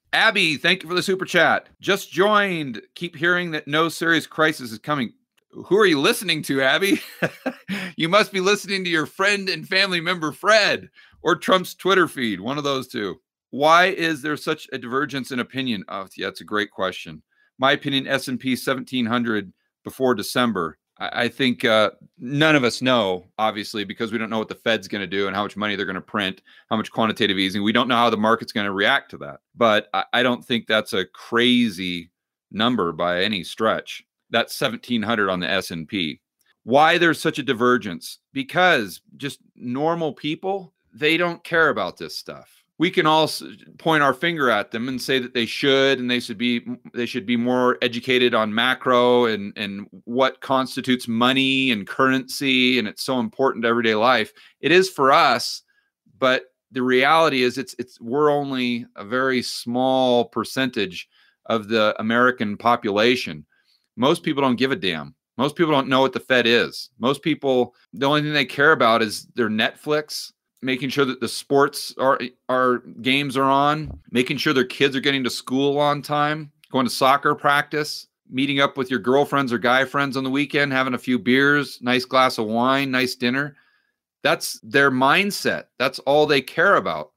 B: Abby, thank you for the super chat. Just joined. Keep hearing that no serious crisis is coming. Who are you listening to, Abby? You must be listening to your friend and family member, Fred, or Trump's Twitter feed, one of those two. Why is there such a divergence in opinion? Oh, yeah, that's a great question. My opinion, S and P seventeen hundred before December. I, I think uh, none of us know, obviously, because we don't know what the Fed's going to do and how much money they're going to print, how much quantitative easing. We don't know how the market's going to react to that. But I, I don't think that's a crazy number by any stretch. That's seventeen hundred on the S and P. Why there's such a divergence? Because just normal people, they don't care about this stuff. We can all point our finger at them and say that they should, and they should be they should be more educated on macro and and what constitutes money and currency, and it's so important to everyday life. It is for us, but the reality is it's it's we're only a very small percentage of the American population. Most people don't give a damn. Most people don't know what the Fed is. Most people, the only thing they care about is their Netflix, making sure that the sports are, are games are on, making sure their kids are getting to school on time, going to soccer practice, meeting up with your girlfriends or guy friends on the weekend, having a few beers, nice glass of wine, nice dinner. That's their mindset. That's all they care about.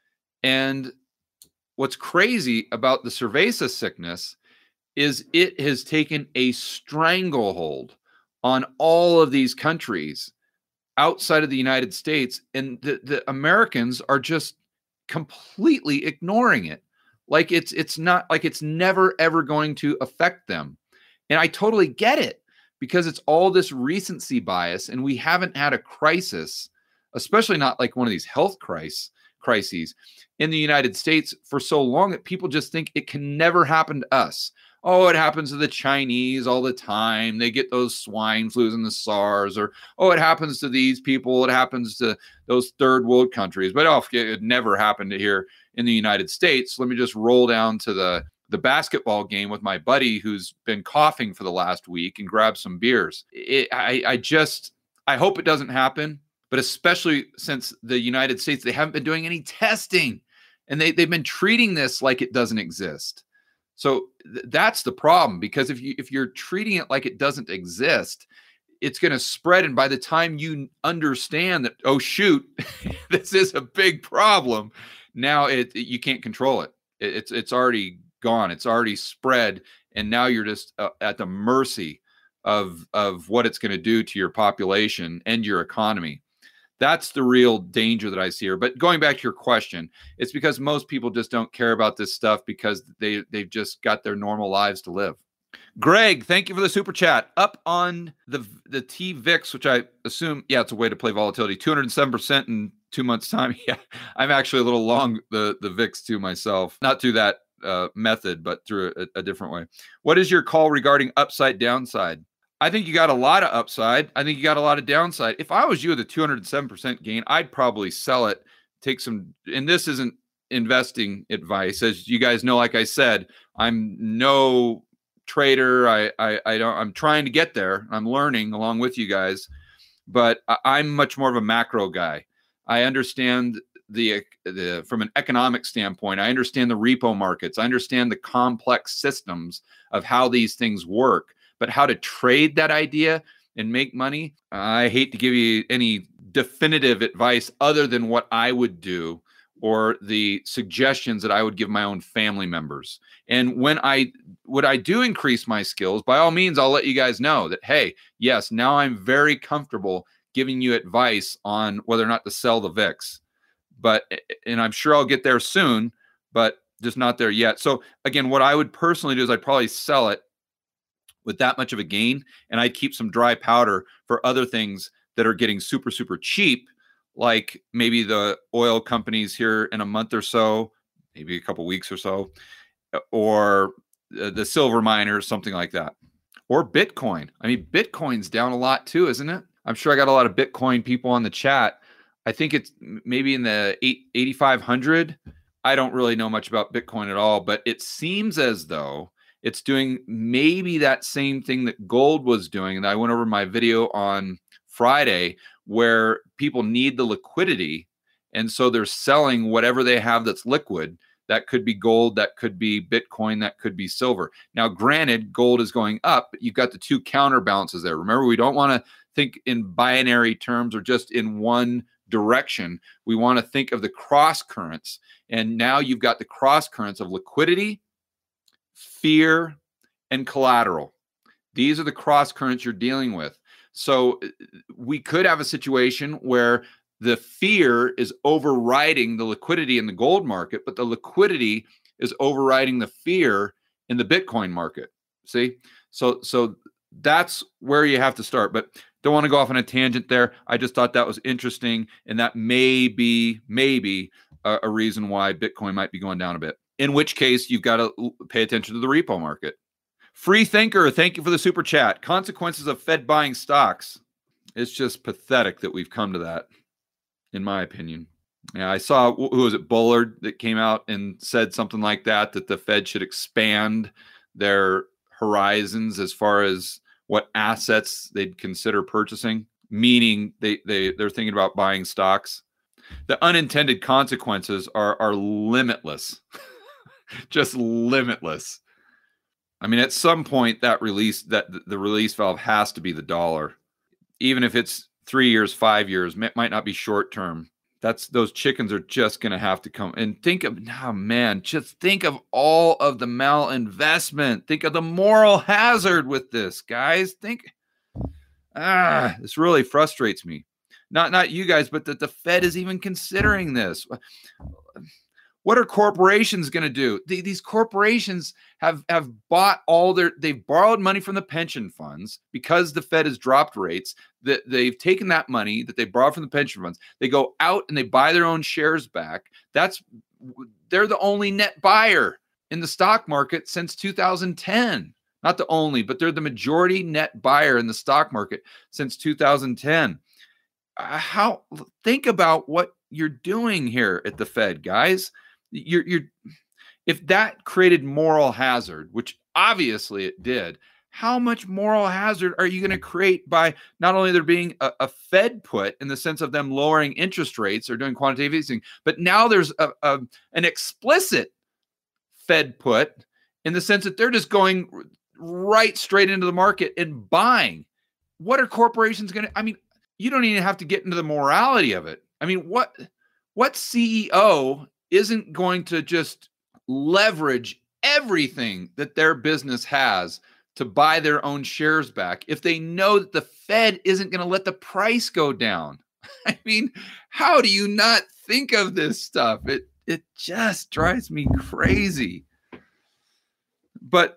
B: And what's crazy about the cerveza sickness is it has taken a stranglehold on all of these countries outside of the United States, and the, the Americans are just completely ignoring it. Like it's it's not like it's never ever going to affect them. And I totally get it, because it's all this recency bias, and we haven't had a crisis, especially not like one of these health crises crises in the United States for so long that people just think it can never happen to us. Oh, it happens to the Chinese all the time. They get those swine flus and the SARS, or, oh, it happens to these people. It happens to those third world countries. But oh, it never happened here in the United States. Let me just roll down to the, the basketball game with my buddy who's been coughing for the last week and grab some beers. It, I, I just, I hope it doesn't happen, but especially since the United States, they haven't been doing any testing, and they, they've been treating this like it doesn't exist. So th- that's the problem, because if you if you're treating it like it doesn't exist, it's going to spread. And by the time you understand that, oh shoot, this is a big problem, now it, it you can't control it. it. It's it's already gone. It's already spread, and now you're just uh, at the mercy of of what it's going to do to your population and your economy. That's the real danger that I see here. But going back to your question, it's because most people just don't care about this stuff because they, they've just got their normal lives to live. Greg, thank you for the super chat. Up on the the T V I X, which I assume, yeah, it's a way to play volatility. two hundred seven percent in two months' time. Yeah, I'm actually a little long the, the V I X too myself. Not through that uh, method, but through a, a different way. What is your call regarding upside downside? I think you got a lot of upside. I think you got a lot of downside. If I was you with a two hundred seven percent gain, I'd probably sell it, take some, and this isn't investing advice. As you guys know, like I said, I'm no trader. I, I, I don't, I'm trying to get there. I'm learning along with you guys, but I, I'm much more of a macro guy. I understand the, the, from an economic standpoint, I understand the repo markets. I understand the complex systems of how these things work. But how to trade that idea and make money, I hate to give you any definitive advice other than what I would do or the suggestions that I would give my own family members. And when I would I do increase my skills, by all means, I'll let you guys know that, hey, yes, now I'm very comfortable giving you advice on whether or not to sell the V I X. But, and I'm sure I'll get there soon, but just not there yet. So again, what I would personally do is I'd probably sell it with that much of a gain, and I'd keep some dry powder for other things that are getting super, super cheap, like maybe the oil companies here in a month or so, maybe a couple weeks or so, or the silver miners, something like that, or Bitcoin. I mean, Bitcoin's down a lot too, isn't it? I'm sure I got a lot of Bitcoin people on the chat. I think it's maybe in the eighty-five hundred. I don't really know much about Bitcoin at all, but it seems as though it's doing maybe that same thing that gold was doing. And I went over my video on Friday where people need the liquidity. And so they're selling whatever they have that's liquid. That could be gold, that could be Bitcoin, that could be silver. Now, granted, gold is going up, but you've got the two counterbalances there. Remember, we don't want to think in binary terms or just in one direction. We want to think of the cross currents. And now you've got the cross currents of liquidity, fear, and collateral. These are the cross currents you're dealing with. So we could have a situation where the fear is overriding the liquidity in the gold market, but the liquidity is overriding the fear in the Bitcoin market. See? So, so that's where you have to start. But don't want to go off on a tangent there. I just thought that was interesting. And that may be, maybe a, a reason why Bitcoin might be going down a bit. In which case, you've got to pay attention to the repo market. Free Thinker, thank you for the super chat. Consequences of Fed buying stocks. It's just pathetic that we've come to that, in my opinion. Yeah, I saw, who was it, Bullard, that came out and said something like that, that the Fed should expand their horizons as far as what assets they'd consider purchasing, meaning they, they, they're thinking about buying stocks. The unintended consequences are, are limitless, just limitless. I mean, at some point, that release, that the release valve has to be the dollar, even if it's three years, five years, might not be short term. That's those chickens are just going to have to come. And think of, oh man, just think of all of the malinvestment. Think of the moral hazard with this, guys. Think, ah, this really frustrates me. Not not you guys, but that the Fed is even considering this. What are corporations going to do? The, these corporations have, have bought all their, they've borrowed money from the pension funds because the Fed has dropped rates. That they've taken that money that they borrowed from the pension funds. They go out and they buy their own shares back. That's, they're the only net buyer in the stock market since two thousand ten. Not the only, but they're the majority net buyer in the stock market since two thousand ten. Uh, how, think about what you're doing here at the Fed, guys. You're, you're, if that created moral hazard, which obviously it did, how much moral hazard are you going to create by not only there being a, a Fed put in the sense of them lowering interest rates or doing quantitative easing, but now there's a, a, an explicit Fed put in the sense that they're just going right straight into the market and buying. What are corporations going to, I mean, you don't even have to get into the morality of it. I mean, what, what C E O isn't going to just leverage everything that their business has to buy their own shares back if they know that the Fed isn't going to let the price go down? I mean, how do you not think of this stuff? It it just drives me crazy. But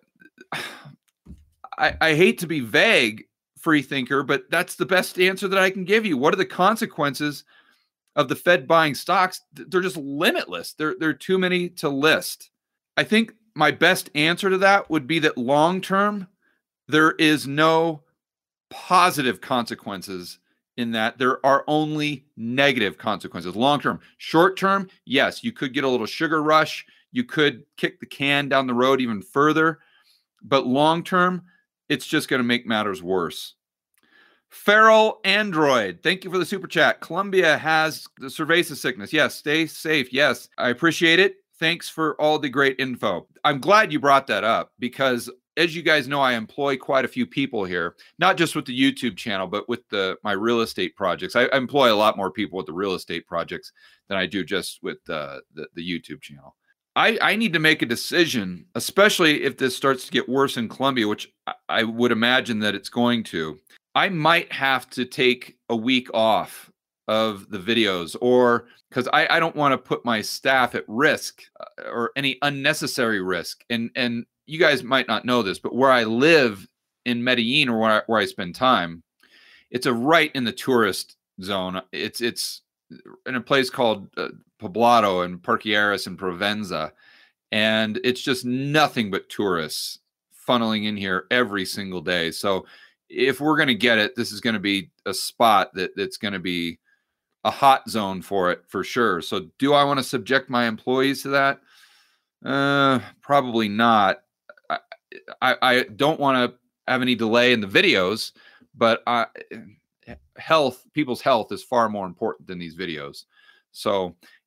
B: I, I hate to be vague, free thinker, but that's the best answer that I can give you. What are the consequences of the Fed buying stocks? They're just limitless. There, there are too many to list. I think my best answer to that would be that long term, there is no positive consequences in that. There are only negative consequences. Long term. Short term, yes, you could get a little sugar rush. You could kick the can down the road even further. But long term, it's just going to make matters worse. Feral Android, thank you for the super chat. Colombia has the cerveza sickness. Yes, stay safe. Yes, I appreciate it. Thanks for all the great info. I'm glad you brought that up because, as you guys know, I employ quite a few people here, not just with the YouTube channel, but with the my real estate projects. I, I employ a lot more people with the real estate projects than I do just with uh, the, the YouTube channel. I, I need to make a decision, especially if this starts to get worse in Colombia, which I, I would imagine that it's going to. I might have to take a week off of the videos, or because I, I don't want to put my staff at risk uh, or any unnecessary risk. And and you guys might not know this, but where I live in Medellin, or where I, where I spend time, it's a right in the tourist zone. It's it's in a place called uh, Poblado and Parquearis and Provenza, and it's just nothing but tourists funneling in here every single day. So if we're going to get it, this is going to be a spot that that's going to be a hot zone for it for sure. So do I want to subject my employees to that? Uh, probably not. I, I, I don't want to have any delay in the videos, but I, health, people's health is far more important than these videos. So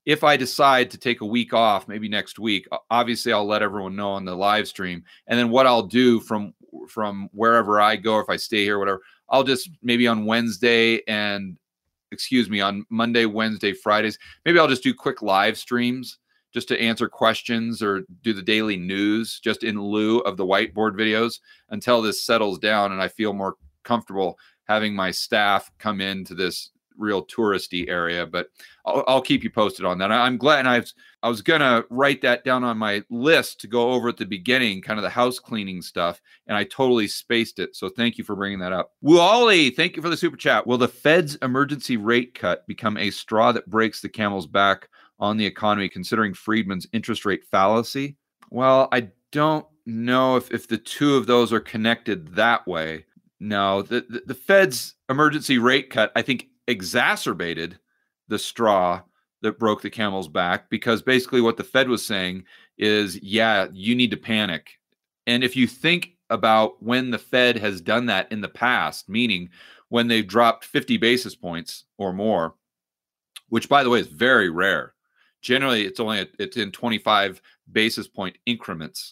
B: if I decide to take a week off, maybe next week, obviously I'll let everyone know on the live stream. And then what I'll do from from wherever I go, if I stay here, whatever, I'll just maybe on Wednesday and excuse me, on Monday, Wednesday, Fridays, maybe I'll just do quick live streams just to answer questions or do the daily news just in lieu of the whiteboard videos until this settles down and I feel more comfortable having my staff come into this real touristy area. But I'll, I'll keep you posted on that. I'm glad. And I was, I was going to write that down on my list to go over at the beginning, kind of the house cleaning stuff. And I totally spaced it. So thank you for bringing that up. Wally, thank you for the super chat. Will the Fed's emergency rate cut become a straw that breaks the camel's back on the economy, considering Friedman's interest rate fallacy? Well, I don't know if, if the two of those are connected that way. No, the, the, the Fed's emergency rate cut, I think, exacerbated the straw that broke the camel's back, because basically what the Fed was saying is, yeah, you need to panic. And if you think about when the Fed has done that in the past, meaning when they've dropped fifty basis points or more, which by the way is very rare. Generally, it's only a, it's in twenty-five basis point increments.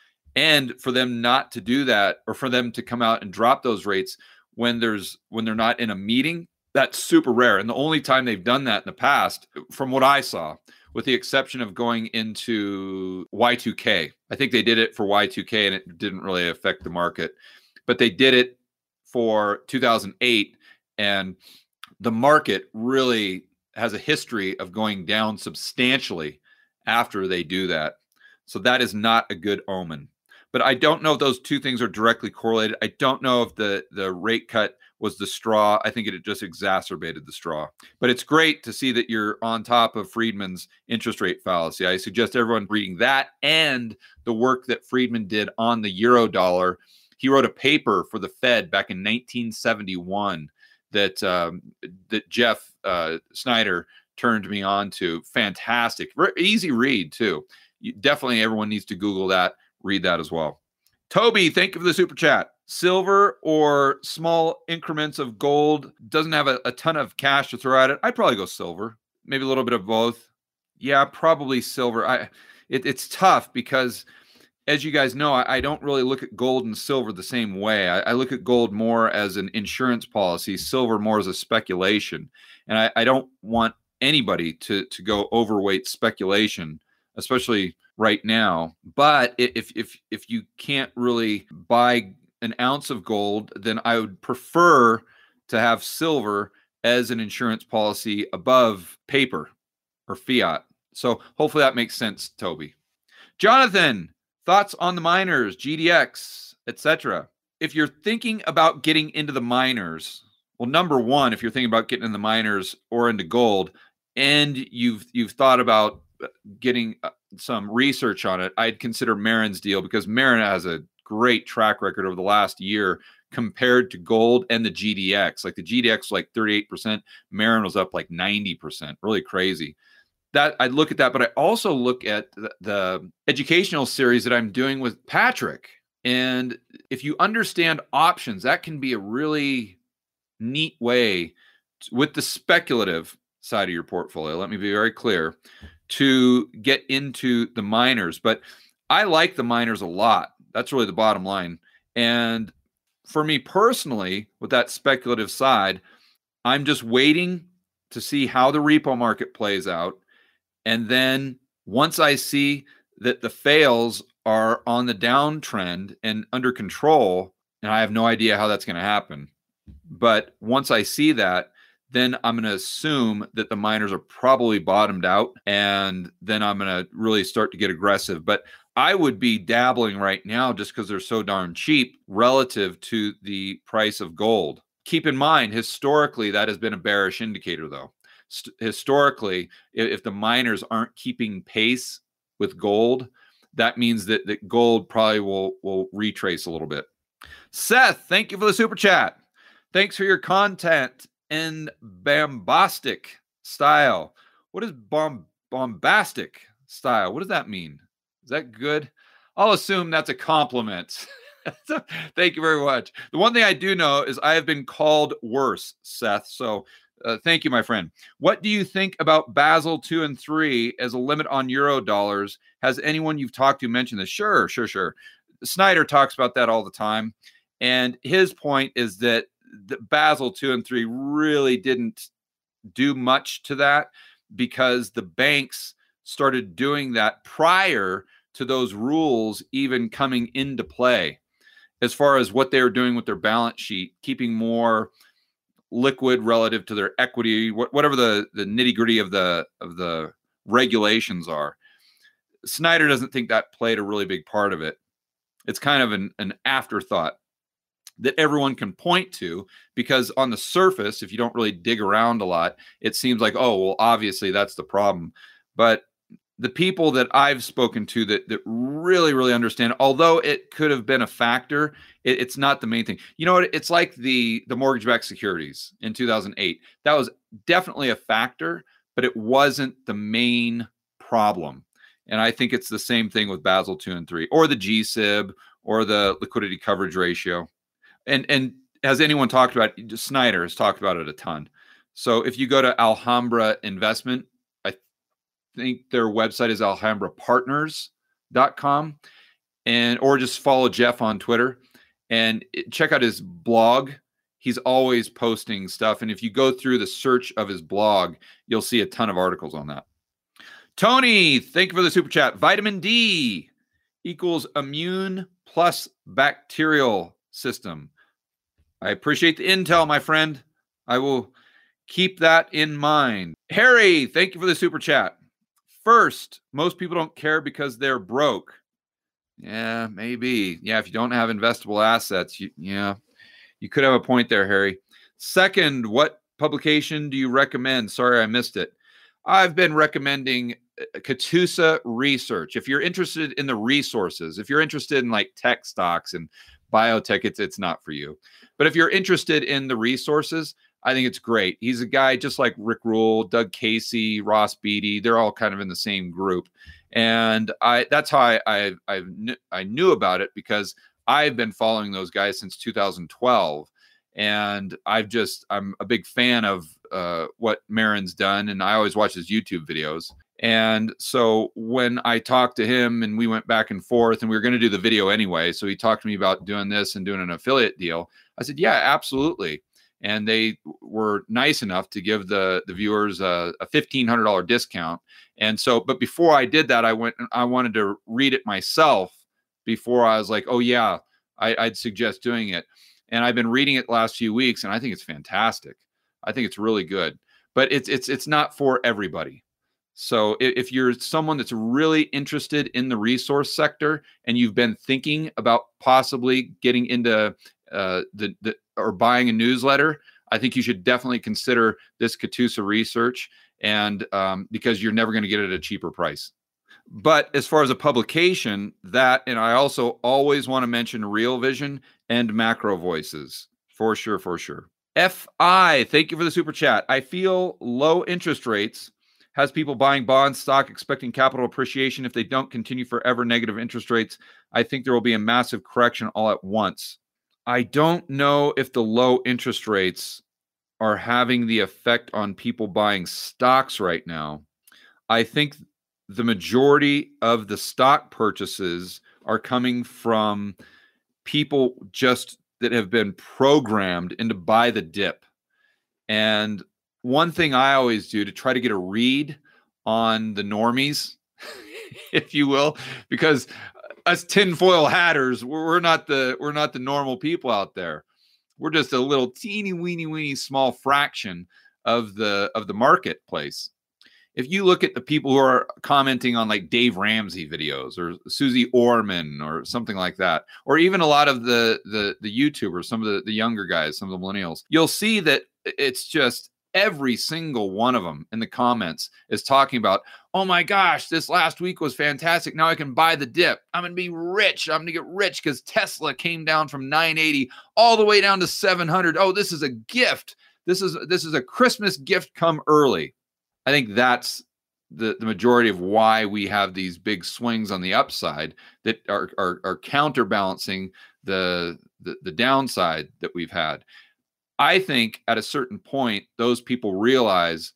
B: And for them not to do that, or for them to come out and drop those rates when there's when they're not in a meeting, that's super rare. And the only time they've done that in the past, from what I saw, with the exception of going into Y two K, I think they did it for Y two K and it didn't really affect the market, but they did it for two thousand eight, and the market really has a history of going down substantially after they do that. So that is not a good omen. But I don't know if those two things are directly correlated. I don't know if the, the rate cut was the straw. I think it just exacerbated the straw. But it's great to see that you're on top of Friedman's interest rate fallacy. I suggest everyone reading that and the work that Friedman did on the euro dollar. He wrote a paper for the Fed back in nineteen seventy-one that um, that Jeff uh, Snyder turned me on to. Fantastic. Very easy read, too. You, definitely everyone needs to Google that. Read that as well. Toby, thank you for the super chat. Silver or small increments of gold, doesn't have a, a ton of cash to throw at it. I'd probably go silver, maybe a little bit of both. Yeah, probably silver. I it, it's tough because, as you guys know, I, I don't really look at gold and silver the same way. I, I look at gold more as an insurance policy, silver more as a speculation. And I, I don't want anybody to, to go overweight speculation, especially right now. But if if if you can't really buy an ounce of gold, then I would prefer to have silver as an insurance policy above paper or fiat. So hopefully that makes sense, Toby. Jonathan, thoughts on the miners, G D X, et cetera. If you're thinking about getting into the miners, well, number one, if you're thinking about getting in the miners or into gold, and you've you've thought about getting some research on it, I'd consider Marin's deal, because Marin has a great track record over the last year compared to gold and the G D X. Like the G D X was like thirty-eight percent. Marin was up like ninety percent. Really crazy. That I look at that, but I also look at the, the educational series that I'm doing with Patrick. And if you understand options, that can be a really neat way to, with the speculative side of your portfolio. Let me be very clear, to get into the miners. But I like the miners a lot. That's really the bottom line. And for me personally, with that speculative side, I'm just waiting to see how the repo market plays out. And then once I see that the fails are on the downtrend and under control, and I have no idea how that's going to happen, but once I see that, then I'm going to assume that the miners are probably bottomed out, and then I'm going to really start to get aggressive. But I would be dabbling right now just because they're so darn cheap relative to the price of gold. Keep in mind, historically, that has been a bearish indicator, though. St- historically, if, if the miners aren't keeping pace with gold, that means that, that gold probably will, will retrace a little bit. Seth, thank you for the super chat. Thanks for your content and bombastic style. What is bomb bombastic style? What does that mean? Is that good? I'll assume that's a compliment. Thank you very much. The one thing I do know is I have been called worse, Seth. So Uh, thank you, my friend. What do you think about Basel two and three as a limit on euro dollars? Has anyone you've talked to mentioned this? Sure, sure, sure. Snyder talks about that all the time. And his point is that the Basel two and three really didn't do much to that because the banks started doing that prior to those rules even coming into play, as far as what they were doing with their balance sheet, keeping more liquid relative to their equity, whatever the, the nitty gritty of the of the regulations are. Snyder doesn't think that played a really big part of it. It's kind of an, an afterthought that everyone can point to, because on the surface, if you don't really dig around a lot, it seems like, oh, well, obviously that's the problem. But the people that I've spoken to that that really, really understand, although it could have been a factor, it, it's not the main thing. You know what? It's like the, the mortgage-backed securities in two thousand eight. That was definitely a factor, but it wasn't the main problem. And I think it's the same thing with Basel two and three, or the G S I B, or the liquidity coverage ratio. And and has anyone talked about it? Snyder has talked about it a ton. So if you go to Alhambra Investment, I think their website is alhambra partners dot com, and or just follow Jeff on Twitter and check out his blog. He's always posting stuff. And if you go through the search of his blog, you'll see a ton of articles on that. Tony, thank you for the super chat. Vitamin D equals immune plus bacterial system. I appreciate the intel, my friend. I will keep that in mind. Harry, thank you for the super chat. First, most people don't care because they're broke. Yeah, maybe. Yeah, if you don't have investable assets, you, yeah, you could have a point there, Harry. Second, what publication do you recommend? Sorry, I missed it. I've been recommending Catoosa Research. If you're interested in the resources, if you're interested in like tech stocks and biotech, it's it's not for you. But if you're interested in the resources, I think it's great. He's a guy just like Rick Rule, Doug Casey, Ross Beatty. They're all kind of in the same group. And I that's how I I I, kn- I knew about it, because I've been following those guys since two thousand twelve. And I've just, I'm a big fan of uh, what Marin's done. And I always watch his YouTube videos. And so when I talked to him and we went back and forth, and we were going to do the video anyway, so he talked to me about doing this and doing an affiliate deal. I said, yeah, absolutely. And they were nice enough to give the, the viewers a, a fifteen hundred dollars discount. And so, but before I did that, I went, I wanted to read it myself before I was like, oh yeah, I, I'd suggest doing it. And I've been reading it the last few weeks, and I think it's fantastic. I think it's really good, but it's it's it's not for everybody. So if you're someone that's really interested in the resource sector and you've been thinking about possibly getting into uh, the, the or buying a newsletter, I think you should definitely consider this Catoosa Research, and um, because you're never going to get it at a cheaper price. But as far as a publication, that, and I also always want to mention Real Vision and Macro Voices, for sure, for sure. F I, thank you for the super chat. I feel low interest rates has people buying bond stock expecting capital appreciation. If they don't continue forever negative interest rates, I think there will be a massive correction all at once. I don't know if the low interest rates are having the effect on people buying stocks right now. I think the majority of the stock purchases are coming from people just that have been programmed into buy the dip. And one thing I always do to try to get a read on the normies, if you will, because us tinfoil hatters, we're, we're not the we're not the normal people out there. We're just a little teeny weeny weeny small fraction of the of the marketplace. If you look at the people who are commenting on like Dave Ramsey videos or Susie Orman or something like that, or even a lot of the the, the YouTubers, some of the, the younger guys, some of the millennials, you'll see that it's just every single one of them in the comments is talking about, oh my gosh, this last week was fantastic. Now I can buy the dip. I'm going to be rich. I'm going to get rich because Tesla came down from nine eighty all the way down to seven hundred. Oh, this is a gift. This is this is a Christmas gift come early. I think that's the, the majority of why we have these big swings on the upside that are are, are counterbalancing the, the the downside that we've had. I think at a certain point, those people realize,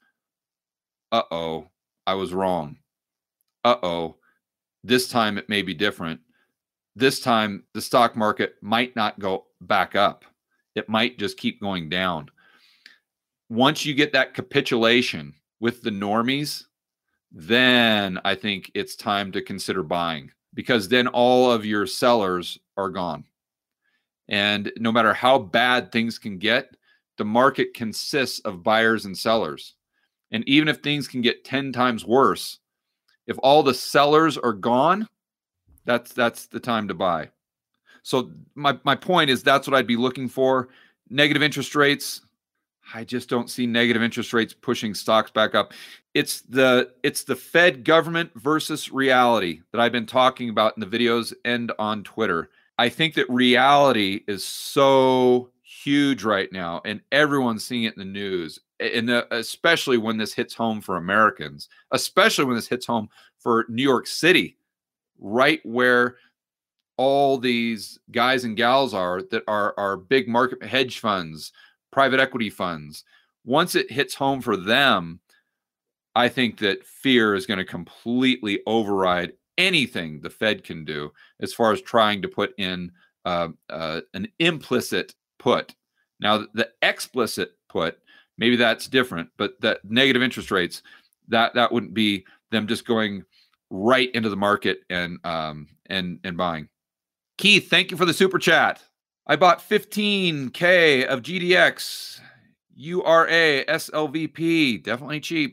B: uh-oh, I was wrong. Uh-oh, this time it may be different. This time the stock market might not go back up. It might just keep going down. Once you get that capitulation with the normies, then I think it's time to consider buying, because then all of your sellers are gone. And no matter how bad things can get, the market consists of buyers and sellers. And even if things can get ten times worse, if all the sellers are gone, that's that's the time to buy. So my, my point is, that's what I'd be looking for. Negative interest rates. I just don't see negative interest rates pushing stocks back up. It's the it's the Fed government versus reality that I've been talking about in the videos and on Twitter. I think that reality is so huge right now, and everyone's seeing it in the news, and especially when this hits home for Americans, especially when this hits home for New York City, right where all these guys and gals are that are, are big market hedge funds, private equity funds. Once it hits home for them, I think that fear is going to completely override anything the Fed can do as far as trying to put in uh, uh, an implicit put. Now, the explicit put, maybe that's different, but that negative interest rates, that that wouldn't be them just going right into the market and um, and and buying. Keith, thank you for the super chat. I bought fifteen K of G D X, U R A, S L V P, definitely cheap.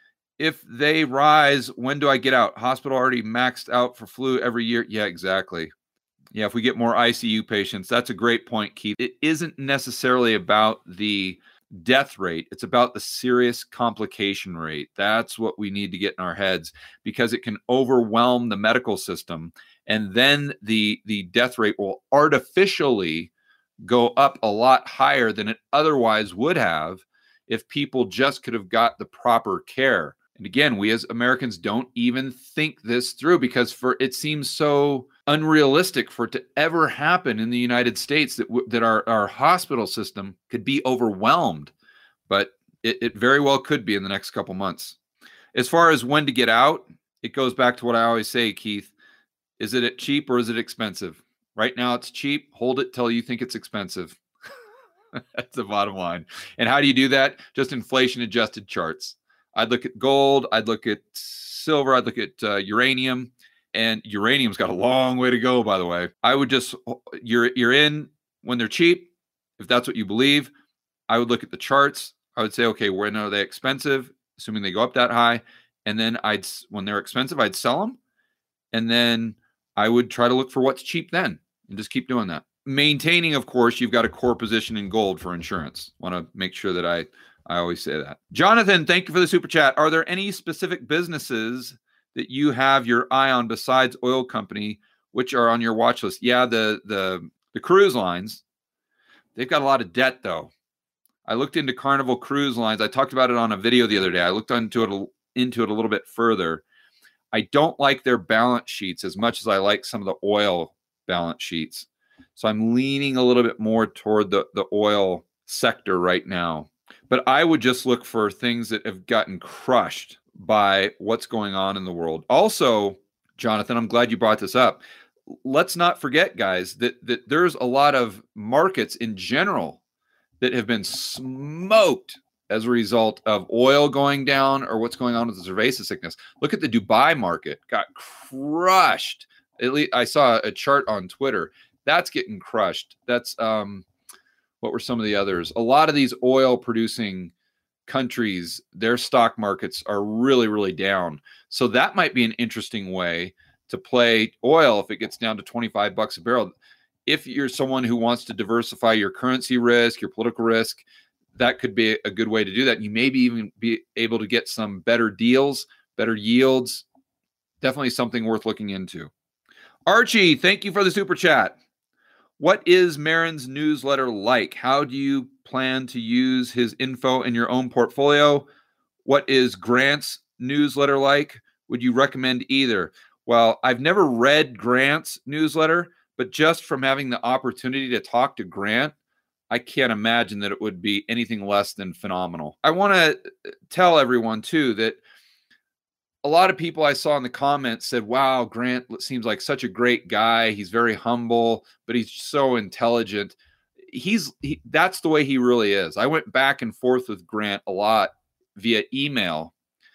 B: If they rise, when do I get out? Hospital already maxed out for flu every year. Yeah, exactly. Yeah, if we get more I C U patients, that's a great point, Keith. It isn't necessarily about the death rate. It's about the serious complication rate. That's what we need to get in our heads, because it can overwhelm the medical system. And then the, the death rate will artificially go up a lot higher than it otherwise would have if people just could have got the proper care. And again, we as Americans don't even think this through, because for it seems so unrealistic for it to ever happen in the United States that w- that our, our hospital system could be overwhelmed. But it, it very well could be in the next couple months. As far as when to get out, it goes back to what I always say, Keith. Is it cheap or is it expensive? Right now it's cheap. Hold it till you think it's expensive. That's the bottom line. And how do you do that? Just inflation adjusted charts. I'd look at gold. I'd look at silver. I'd look at uh, uranium. And uranium's got a long way to go, by the way. I would just, you're you're in when they're cheap. If that's what you believe, I would look at the charts. I would say, okay, when are they expensive? Assuming they go up that high. And then I'd, when they're expensive, I'd sell them. And then I would try to look for what's cheap then and just keep doing that. Maintaining, of course, you've got a core position in gold for insurance. Want to make sure that I, I always say that. Jonathan, thank you for the super chat. Are there any specific businesses that you have your eye on besides oil company, which are on your watch list? Yeah, the the the cruise lines, they've got a lot of debt though. I looked into Carnival Cruise Lines. I talked about it on a video the other day. I looked into it into it a little bit further. I don't like their balance sheets as much as I like some of the oil balance sheets. So I'm leaning a little bit more toward the, the oil sector right now. But I would just look for things that have gotten crushed by what's going on in the world. Also, Jonathan, I'm glad you brought this up. Let's not forget, guys, that, that there's a lot of markets in general that have been smoked as a result of oil going down or what's going on with the cerveza sickness. Look at the Dubai market, got crushed. At least I saw a chart on Twitter. That's getting crushed. That's um, what were some of the others? A lot of these oil producing countries, their stock markets are really, really down. So that might be an interesting way to play oil if it gets down to twenty-five bucks a barrel. If you're someone who wants to diversify your currency risk, your political risk, that could be a good way to do that. You maybe even be able to get some better deals, better yields. Definitely something worth looking into. Archie, thank you for the super chat. What is Marin's newsletter like? How do you plan to use his info in your own portfolio? What is Grant's newsletter like? Would you recommend either? Well, I've never read Grant's newsletter, but just from having the opportunity to talk to Grant, I can't imagine that it would be anything less than phenomenal. I want to tell everyone too that a lot of people I saw in the comments said, wow, Grant seems like such a great guy. He's very humble, but he's so intelligent. He's he, that's the way he really is. I went back and forth with Grant a lot via email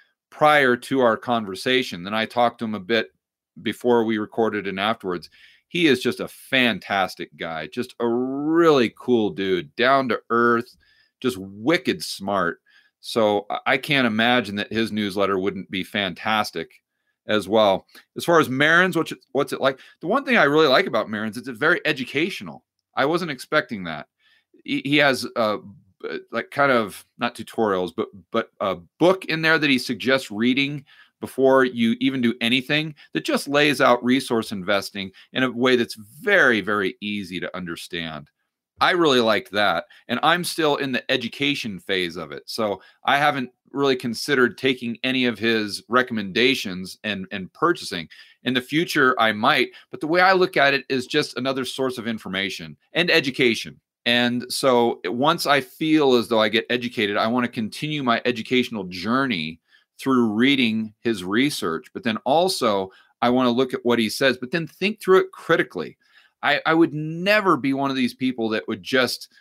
B: prior to our conversation. Then I talked to him a bit before we recorded and afterwards. He is just a fantastic guy, just a really cool dude, down to earth, just wicked smart. So I can't imagine that his newsletter wouldn't be fantastic as well. As far as Marin's, what's it, what's it like? The one thing I really like about Marin's is it's very educational. I wasn't expecting that. He, he has uh, like kind of not tutorials, but but a book in there that he suggests reading before you even do anything that just lays out resource investing in a way that's very, very easy to understand. I really liked that. And I'm still in the education phase of it. So I haven't really considered taking any of his recommendations and, and purchasing. In the future, I might. But the way I look at it is just another source of information and education. And so once I feel as though I get educated, I want to continue my educational journey through reading his research. But then also, I want to look at what he says, but then think through it critically. I, I would never be one of these people that would just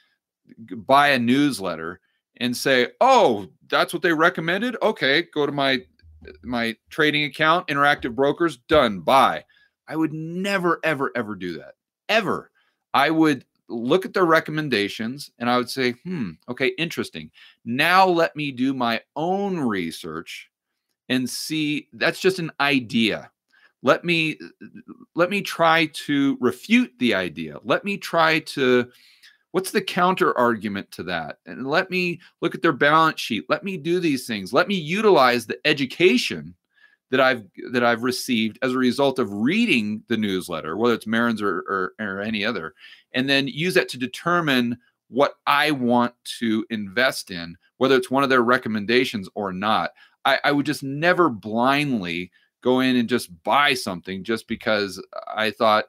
B: buy a newsletter and say, oh, that's what they recommended. Okay, go to my my trading account, Interactive Brokers, done, buy. I would never, ever, ever do that, ever. I would look at their recommendations and I would say, hmm, okay, interesting. Now let me do my own research and see, that's just an idea. Let me let me try to refute the idea. Let me try to, what's the counter argument to that? And let me look at their balance sheet. Let me do these things. Let me utilize the education that I've that I've received as a result of reading the newsletter, whether it's Marin's or, or, or any other, and then use that to determine what I want to invest in, whether it's one of their recommendations or not. I, I would just never blindly go in and just buy something just because I thought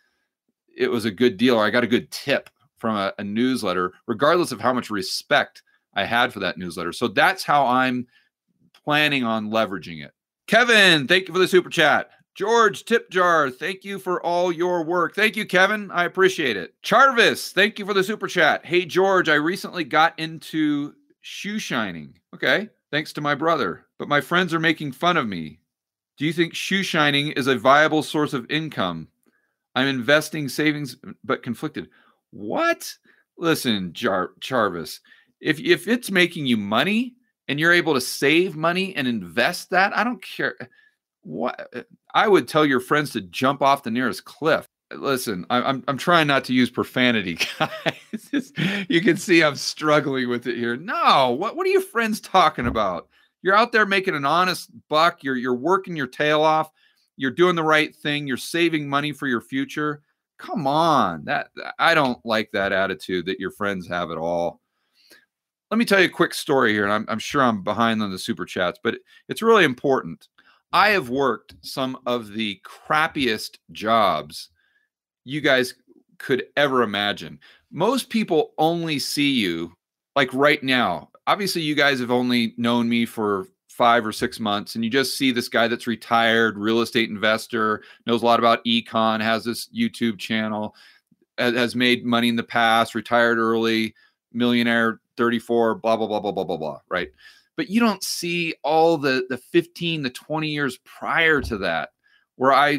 B: it was a good deal or I got a good tip from a, a newsletter, regardless of how much respect I had for that newsletter. So that's how I'm planning on leveraging it. Kevin, thank you for the super chat. George Tip Jar, thank you for all your work. Thank you, Kevin. I appreciate it. Charvis, thank you for the super chat. Hey, George, I recently got into shoe shining. Okay, thanks to my brother. But my friends are making fun of me. Do you think shoe shining is a viable source of income? I'm investing savings, but conflicted. What? Listen, Jar- Charvis, if, if it's making you money and you're able to save money and invest that, I don't care. What? I would tell your friends to jump off the nearest cliff. Listen, I, I'm I'm trying not to use profanity, guys. You can see I'm struggling with it here. No, what what are your friends talking about? You're out there making an honest buck. You're you're working your tail off. You're doing the right thing. You're saving money for your future. Come on, that I don't like that attitude that your friends have at all. Let me tell you a quick story here, and I'm I'm sure I'm behind on the super chats, but it's really important. I have worked some of the crappiest jobs you guys could ever imagine. Most people only see you like right now. Obviously, you guys have only known me for five or six months, and you just see this guy that's retired, real estate investor, knows a lot about econ, has this YouTube channel, has made money in the past, retired early, millionaire, thirty-four, blah, blah, blah, blah, blah, blah, blah, right? But you don't see all the, the fifteen, the twenty years prior to that, where I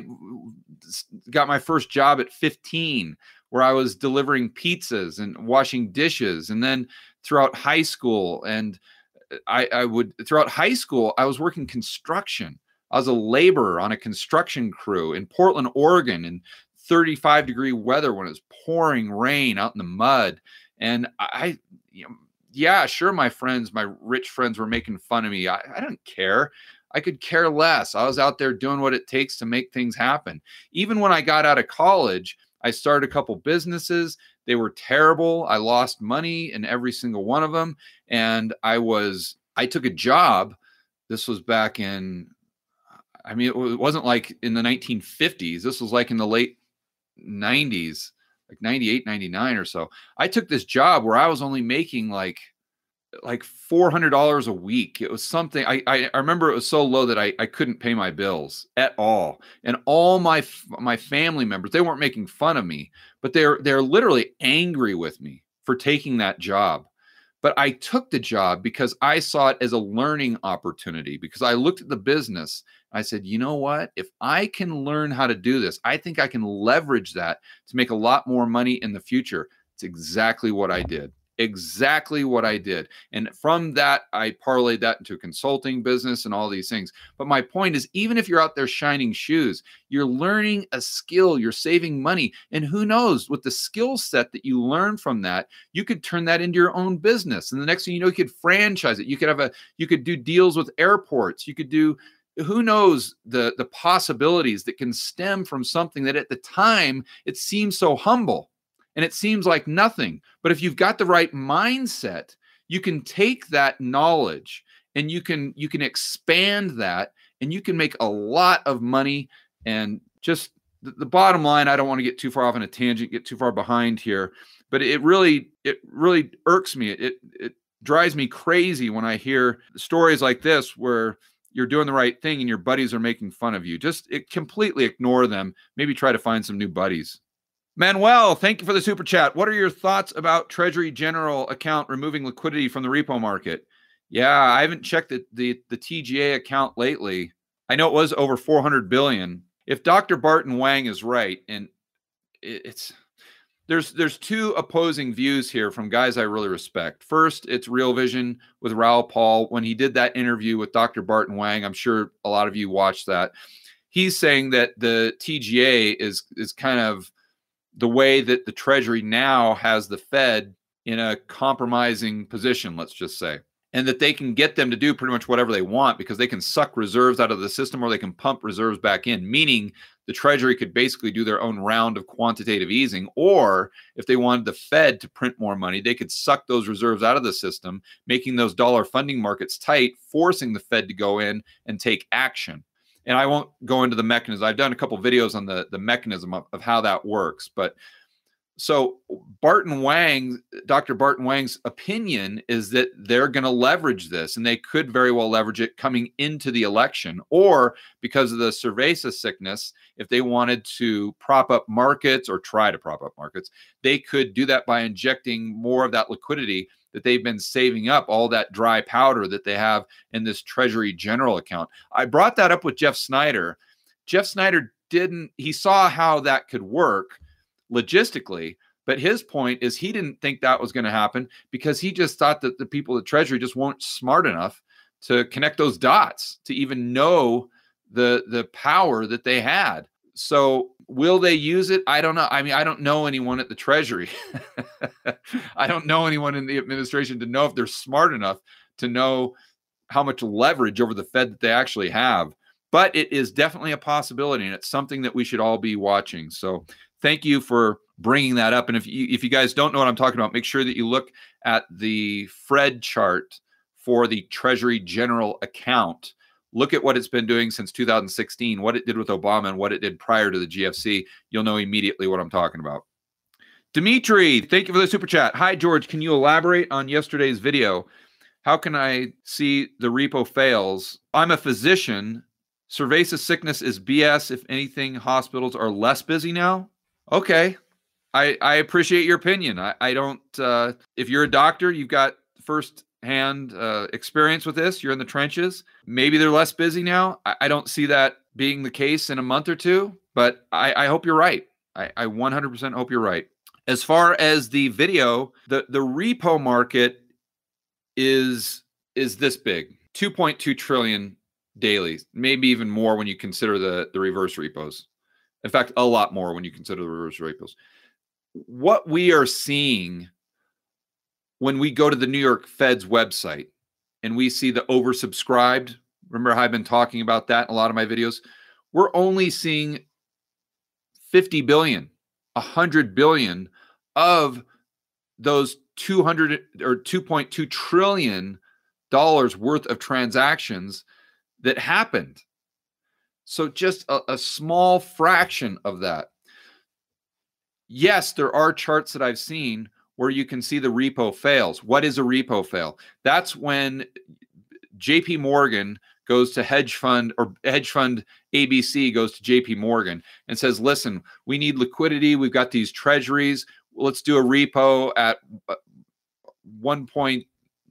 B: got my first job at fifteen, where I was delivering pizzas and washing dishes. And then throughout high school, and I, I would, throughout high school, I was working construction. I was a laborer on a construction crew in Portland, Oregon, in thirty-five degree weather when it was pouring rain out in the mud. And I, you know, yeah, sure, my friends, my rich friends were making fun of me. I, I don't care. I could care less. I was out there doing what it takes to make things happen. Even when I got out of college, I started a couple businesses. They were terrible. I lost money in every single one of them. And I was, I took a job. This was back in, I mean, it wasn't like in the nineteen fifties. This was like in the late nineties. like ninety-eight, ninety-nine or so. I took this job where I was only making like like four hundred dollars a week. It was something, I, I, I remember it was so low that I, I couldn't pay my bills at all. And all my, my family members, they weren't making fun of me, but they're, they're literally angry with me for taking that job. But I took the job because I saw it as a learning opportunity, because I looked at the business. I said, you know what? If I can learn how to do this, I think I can leverage that to make a lot more money in the future. It's exactly what I did. Exactly what I did. And from that, I parlayed that into a consulting business and all these things. But my point is, even if you're out there shining shoes, you're learning a skill, you're saving money. And who knows, with the skill set that you learn from that, you could turn that into your own business. And the next thing you know, you could franchise it. You could have a, you could do deals with airports. You could do, who knows, the, the possibilities that can stem from something that at the time, it seems so humble. And it seems like nothing. But if you've got the right mindset, you can take that knowledge and you can you can expand that, and you can make a lot of money. And just the, the bottom line, I don't want to get too far off on a tangent, get too far behind here, but it really it really irks me. It it drives me crazy when I hear stories like this where you're doing the right thing and your buddies are making fun of you. Just it, completely ignore them. Maybe try to find some new buddies. Manuel, thank you for the super chat. What are your thoughts about Treasury General account removing liquidity from the repo market? Yeah, I haven't checked the, the, the T G A account lately. I know it was over four hundred billion. If Doctor Barton Wang is right, and it's there's there's two opposing views here from guys I really respect. First, it's Real Vision with Raoul Pal. When he did that interview with Doctor Barton Wang, I'm sure a lot of you watched that. He's saying that the T G A is is kind of the way that the Treasury now has the Fed in a compromising position, let's just say, and that they can get them to do pretty much whatever they want because they can suck reserves out of the system or they can pump reserves back in, meaning the Treasury could basically do their own round of quantitative easing, or if they wanted the Fed to print more money, they could suck those reserves out of the system, making those dollar funding markets tight, forcing the Fed to go in and take action. And I won't go into the mechanism. I've done a couple of videos on the, the mechanism of, of how that works. But so Barton Wang, Doctor Barton Wang's opinion is that they're going to leverage this, and they could very well leverage it coming into the election, or because of the cerveza sickness, if they wanted to prop up markets or try to prop up markets, they could do that by injecting more of that liquidity that they've been saving up, all that dry powder that they have in this Treasury General account. I brought that up with Jeff Snyder. Jeff Snyder didn't, he saw how that could work logistically, but his point is he didn't think that was going to happen because he just thought that the people at Treasury just weren't smart enough to connect those dots to even know the, the power that they had. So will they use it? I don't know. I mean, I don't know anyone at the Treasury. I don't know anyone in the administration to know if they're smart enough to know how much leverage over the Fed that they actually have. But it is definitely a possibility, and it's something that we should all be watching. So thank you for bringing that up. And if you, if you guys don't know what I'm talking about, make sure that you look at the Fred chart for the Treasury General account. Look at what it's been doing since two thousand sixteen, what it did with Obama and what it did prior to the G F C. You'll know immediately what I'm talking about. Dimitri, thank you for the super chat. Hi, George. Can you elaborate on yesterday's video? How can I see the repo fails? I'm a physician. Cerveza sickness is B S. If anything, hospitals are less busy now. Okay. I, I appreciate your opinion. I, I don't, uh, if you're a doctor, you've got first hand uh, experience with this, you're in the trenches. Maybe they're less busy now. I, I don't see that being the case in a month or two, but I, I hope you're right. I, I one hundred percent hope you're right. As far as the video, the, the repo market is, is this big, two point two trillion daily, maybe even more when you consider the, the reverse repos. In fact, a lot more when you consider the reverse repos. What we are seeing when we go to the New York Fed's website and we see the oversubscribed, remember how I've been talking about that in a lot of my videos? We're only seeing fifty billion, one hundred billion of those two hundred or two point two trillion dollars worth of transactions that happened. So just a, a small fraction of that. yes, there are charts that I've seen where you can see the repo fails. What is a repo fail? That's when J P Morgan goes to hedge fund, or hedge fund A B C goes to J P Morgan and says, listen, we need liquidity. We've got these treasuries. Let's do a repo at one point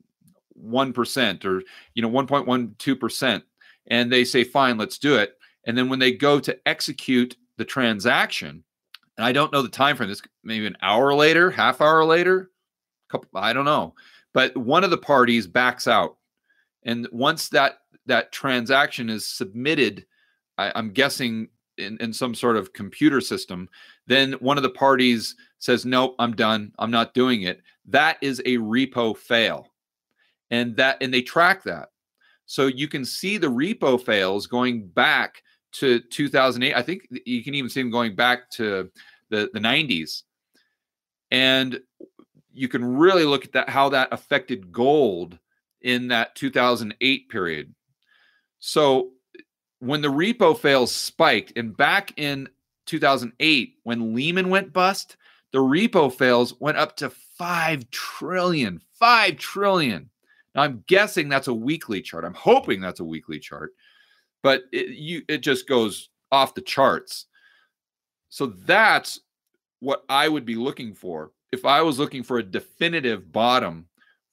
B: one percent or, you know, one point one two percent. And they say, fine, let's do it. And then when they go to execute the transaction, and I don't know the time frame, this maybe an hour later, half hour later, couple, I don't know. But one of the parties backs out. And once that that transaction is submitted, I, I'm guessing in, in some sort of computer system, then one of the parties says, nope, I'm done. I'm not doing it. That is a repo fail. And that and they track that. So you can see the repo fails going back to two thousand eight. I think you can even see them going back to the, the nineties. And you can really look at that, how that affected gold in that two thousand eight period. So when the repo fails spiked, and back in two thousand eight, when Lehman went bust, the repo fails went up to five trillion, five trillion. Now I'm guessing that's a weekly chart. I'm hoping that's a weekly chart, but it, you, it just goes off the charts. So that's what I would be looking for if I was looking for a definitive bottom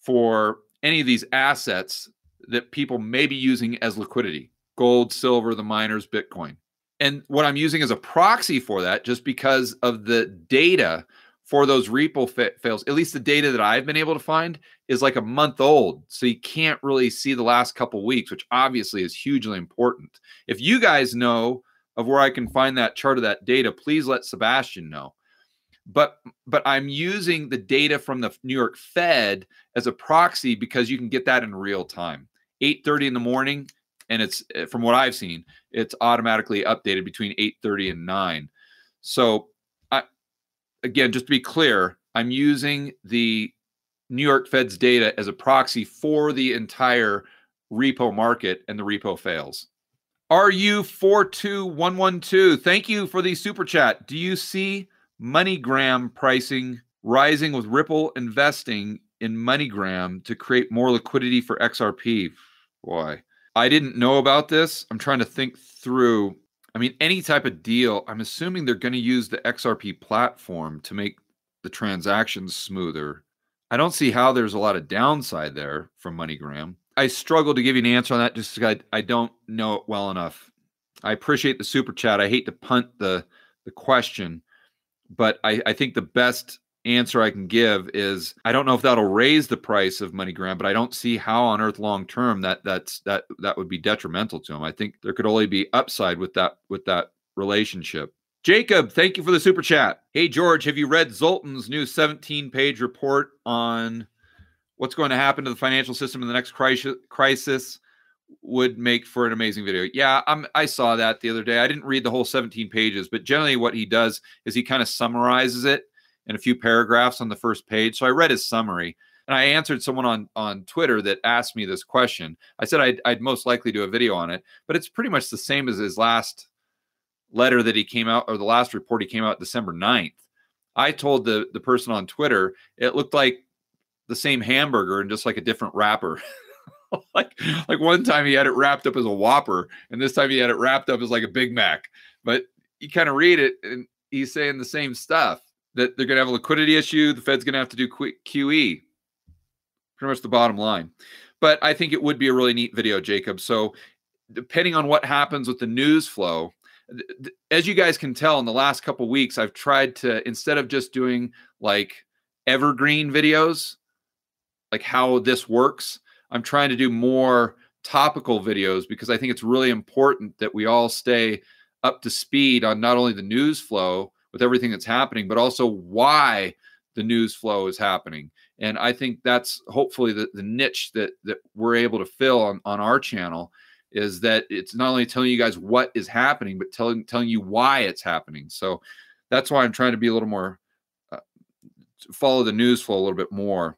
B: for any of these assets that people may be using as liquidity: gold, silver, the miners, Bitcoin. And what I'm using as a proxy for that, just because of the data for those repo fa- fails, at least the data that I've been able to find, is like a month old. So you can't really see the last couple weeks, which obviously is hugely important. If you guys know of where I can find that chart of that data, please let Sebastian know. But but I'm using the data from the New York Fed as a proxy because you can get that in real time. eight thirty in the morning, and it's, from what I've seen, it's automatically updated between eight thirty and nine. So I, again, just to be clear, I'm using the New York Fed's data as a proxy for the entire repo market and the repo fails. R U four two one one two, thank you for the super chat. Do you see MoneyGram pricing rising with Ripple investing in MoneyGram to create more liquidity for X R P? Boy, I didn't know about this. I'm trying to think through. I mean, any type of deal, I'm assuming they're going to use the X R P platform to make the transactions smoother. I don't see how there's a lot of downside there from MoneyGram. I struggle to give you an answer on that just because I, I don't know it well enough. I appreciate the super chat. I hate to punt the, the question, but I, I think the best answer I can give is I don't know if that'll raise the price of MoneyGram, but I don't see how on earth long term that that's that that would be detrimental to them. I think there could only be upside with that with that relationship. Jacob, thank you for the super chat. Hey George, have you read Zoltan's new seventeen page report on what's going to happen to the financial system in the next crisis? crisis? Would make for an amazing video. Yeah, I'm, I saw that the other day. I didn't read the whole seventeen pages, but generally what he does is he kind of summarizes it in a few paragraphs on the first page. So I read his summary, and I answered someone on, on Twitter that asked me this question. I said I'd, I'd most likely do a video on it, but it's pretty much the same as his last letter that he came out, or the last report he came out December ninth. I told the, the person on Twitter it looked like the same hamburger and just like a different wrapper. like like one time he had it wrapped up as a Whopper, and this time he had it wrapped up as like a Big Mac. But you kind of read it, and he's saying the same stuff, that they're going to have a liquidity issue. The Fed's going to have to do Q E. Pretty much the bottom line. But I think it would be a really neat video, Jacob. So depending on what happens with the news flow, as you guys can tell in the last couple of weeks, I've tried to, instead of just doing like evergreen videos, like how this works, I'm trying to do more topical videos because I think it's really important that we all stay up to speed on not only the news flow with everything that's happening, but also why the news flow is happening. And I think that's hopefully the, the niche that that we're able to fill on, on our channel, is that it's not only telling you guys what is happening, but telling telling you why it's happening. So that's why I'm trying to be a little more, uh, follow the news flow a little bit more.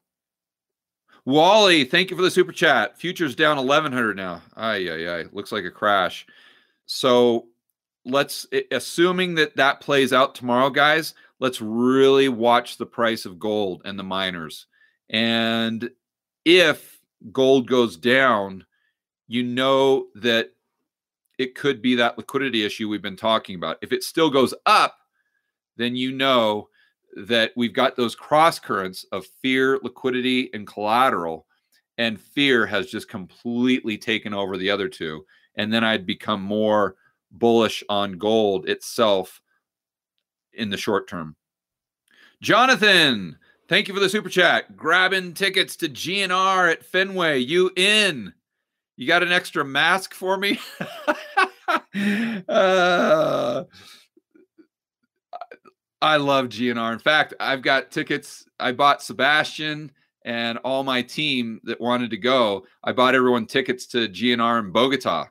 B: Wally, thank you for the super chat. Futures down eleven hundred now. Ay, ay, ay. Looks like a crash. So let's, assuming that that plays out tomorrow, guys, let's really watch the price of gold and the miners. And if gold goes down, you know that it could be that liquidity issue we've been talking about. If it still goes up, then you know that we've got those cross currents of fear, liquidity, and collateral, and fear has just completely taken over the other two. And then I'd become more bullish on gold itself in the short term. Jonathan, thank you for the super chat. Grabbing tickets to G N R at Fenway. You in? You got an extra mask for me? uh, I love G N R. In fact, I've got tickets. I bought Sebastian and all my team that wanted to go. I bought everyone tickets to G N R in Bogota,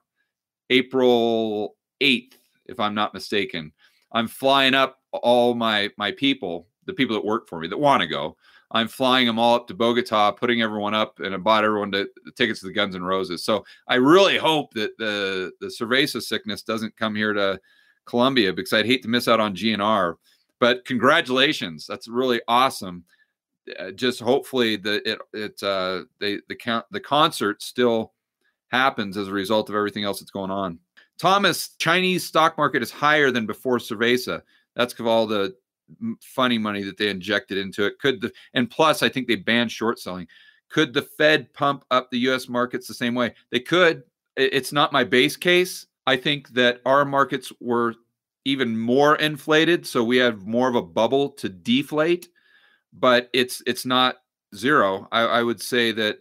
B: April eighth, if I'm not mistaken. I'm flying up all my my people, the people that work for me that want to go. I'm flying them all up to Bogota, putting everyone up, and I bought everyone to, the tickets to the Guns N' Roses. So I really hope that the the cerveza sickness doesn't come here to Colombia, because I'd hate to miss out on G N R. But congratulations, that's really awesome. Uh, just hopefully that it it uh, they the count the concert still happens as a result of everything else that's going on. Thomas, Chinese stock market is higher than before cerveza. That's because of all the funny money that they injected into it. Could the and plus I think they banned short selling. Could the Fed pump up the U S markets the same way? They could. It's not my base case. I think that our markets were even more inflated, so we have more of a bubble to deflate, but it's it's not zero. I, I would say that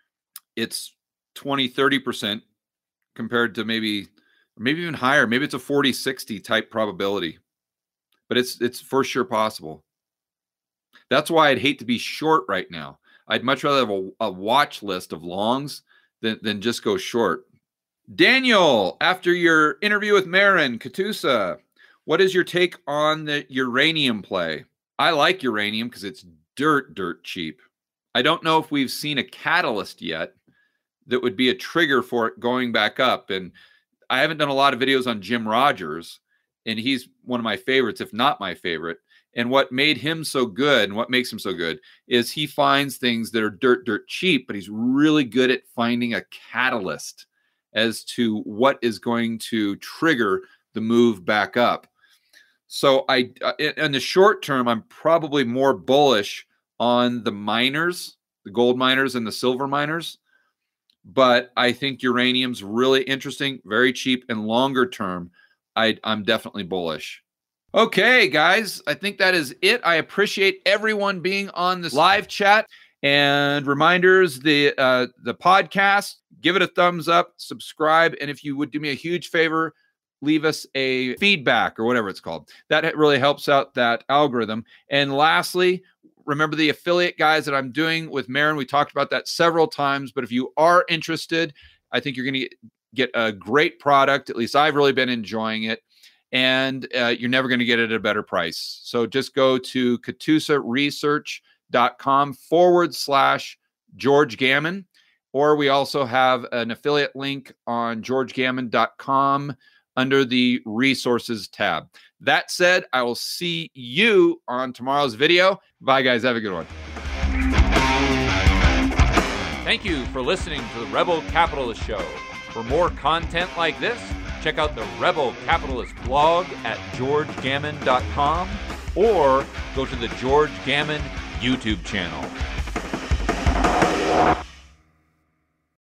B: it's twenty, thirty percent compared to maybe maybe even higher. Maybe it's a forty, sixty type probability. But it's it's for sure possible. That's why I'd hate to be short right now. I'd much rather have a, a watch list of longs than, than just go short. Daniel, after your interview with Marin Katusa, what is your take on the uranium play? I like uranium because it's dirt, dirt cheap. I don't know if we've seen a catalyst yet that would be a trigger for it going back up. And I haven't done a lot of videos on Jim Rogers, and he's one of my favorites, if not my favorite. And what made him so good and what makes him so good is he finds things that are dirt, dirt cheap, but he's really good at finding a catalyst as to what is going to trigger the move back up. So I, in the short term, I'm probably more bullish on the miners, the gold miners and the silver miners. But I think uranium's really interesting, very cheap, and longer term, I, I'm definitely bullish. Okay, guys, I think that is it. I appreciate everyone being on this live chat. And reminders, the uh, the podcast, give it a thumbs up, subscribe, and if you would do me a huge favor, leave us a feedback or whatever it's called. That really helps out that algorithm. And lastly, remember the affiliate guys that I'm doing with Marin. We talked about that several times, but if you are interested, I think you're going to get a great product. At least I've really been enjoying it. And uh, you're never going to get it at a better price. So just go to katusaresearch.com forward slash George Gammon. Or we also have an affiliate link on george gammon dot com under the resources tab. That said, I will see you on tomorrow's video. Bye, guys. Have a good one.
A: Thank you for listening to the Rebel Capitalist Show. For more content like this, check out the Rebel Capitalist blog at george gammon dot com or go to the George Gammon YouTube channel.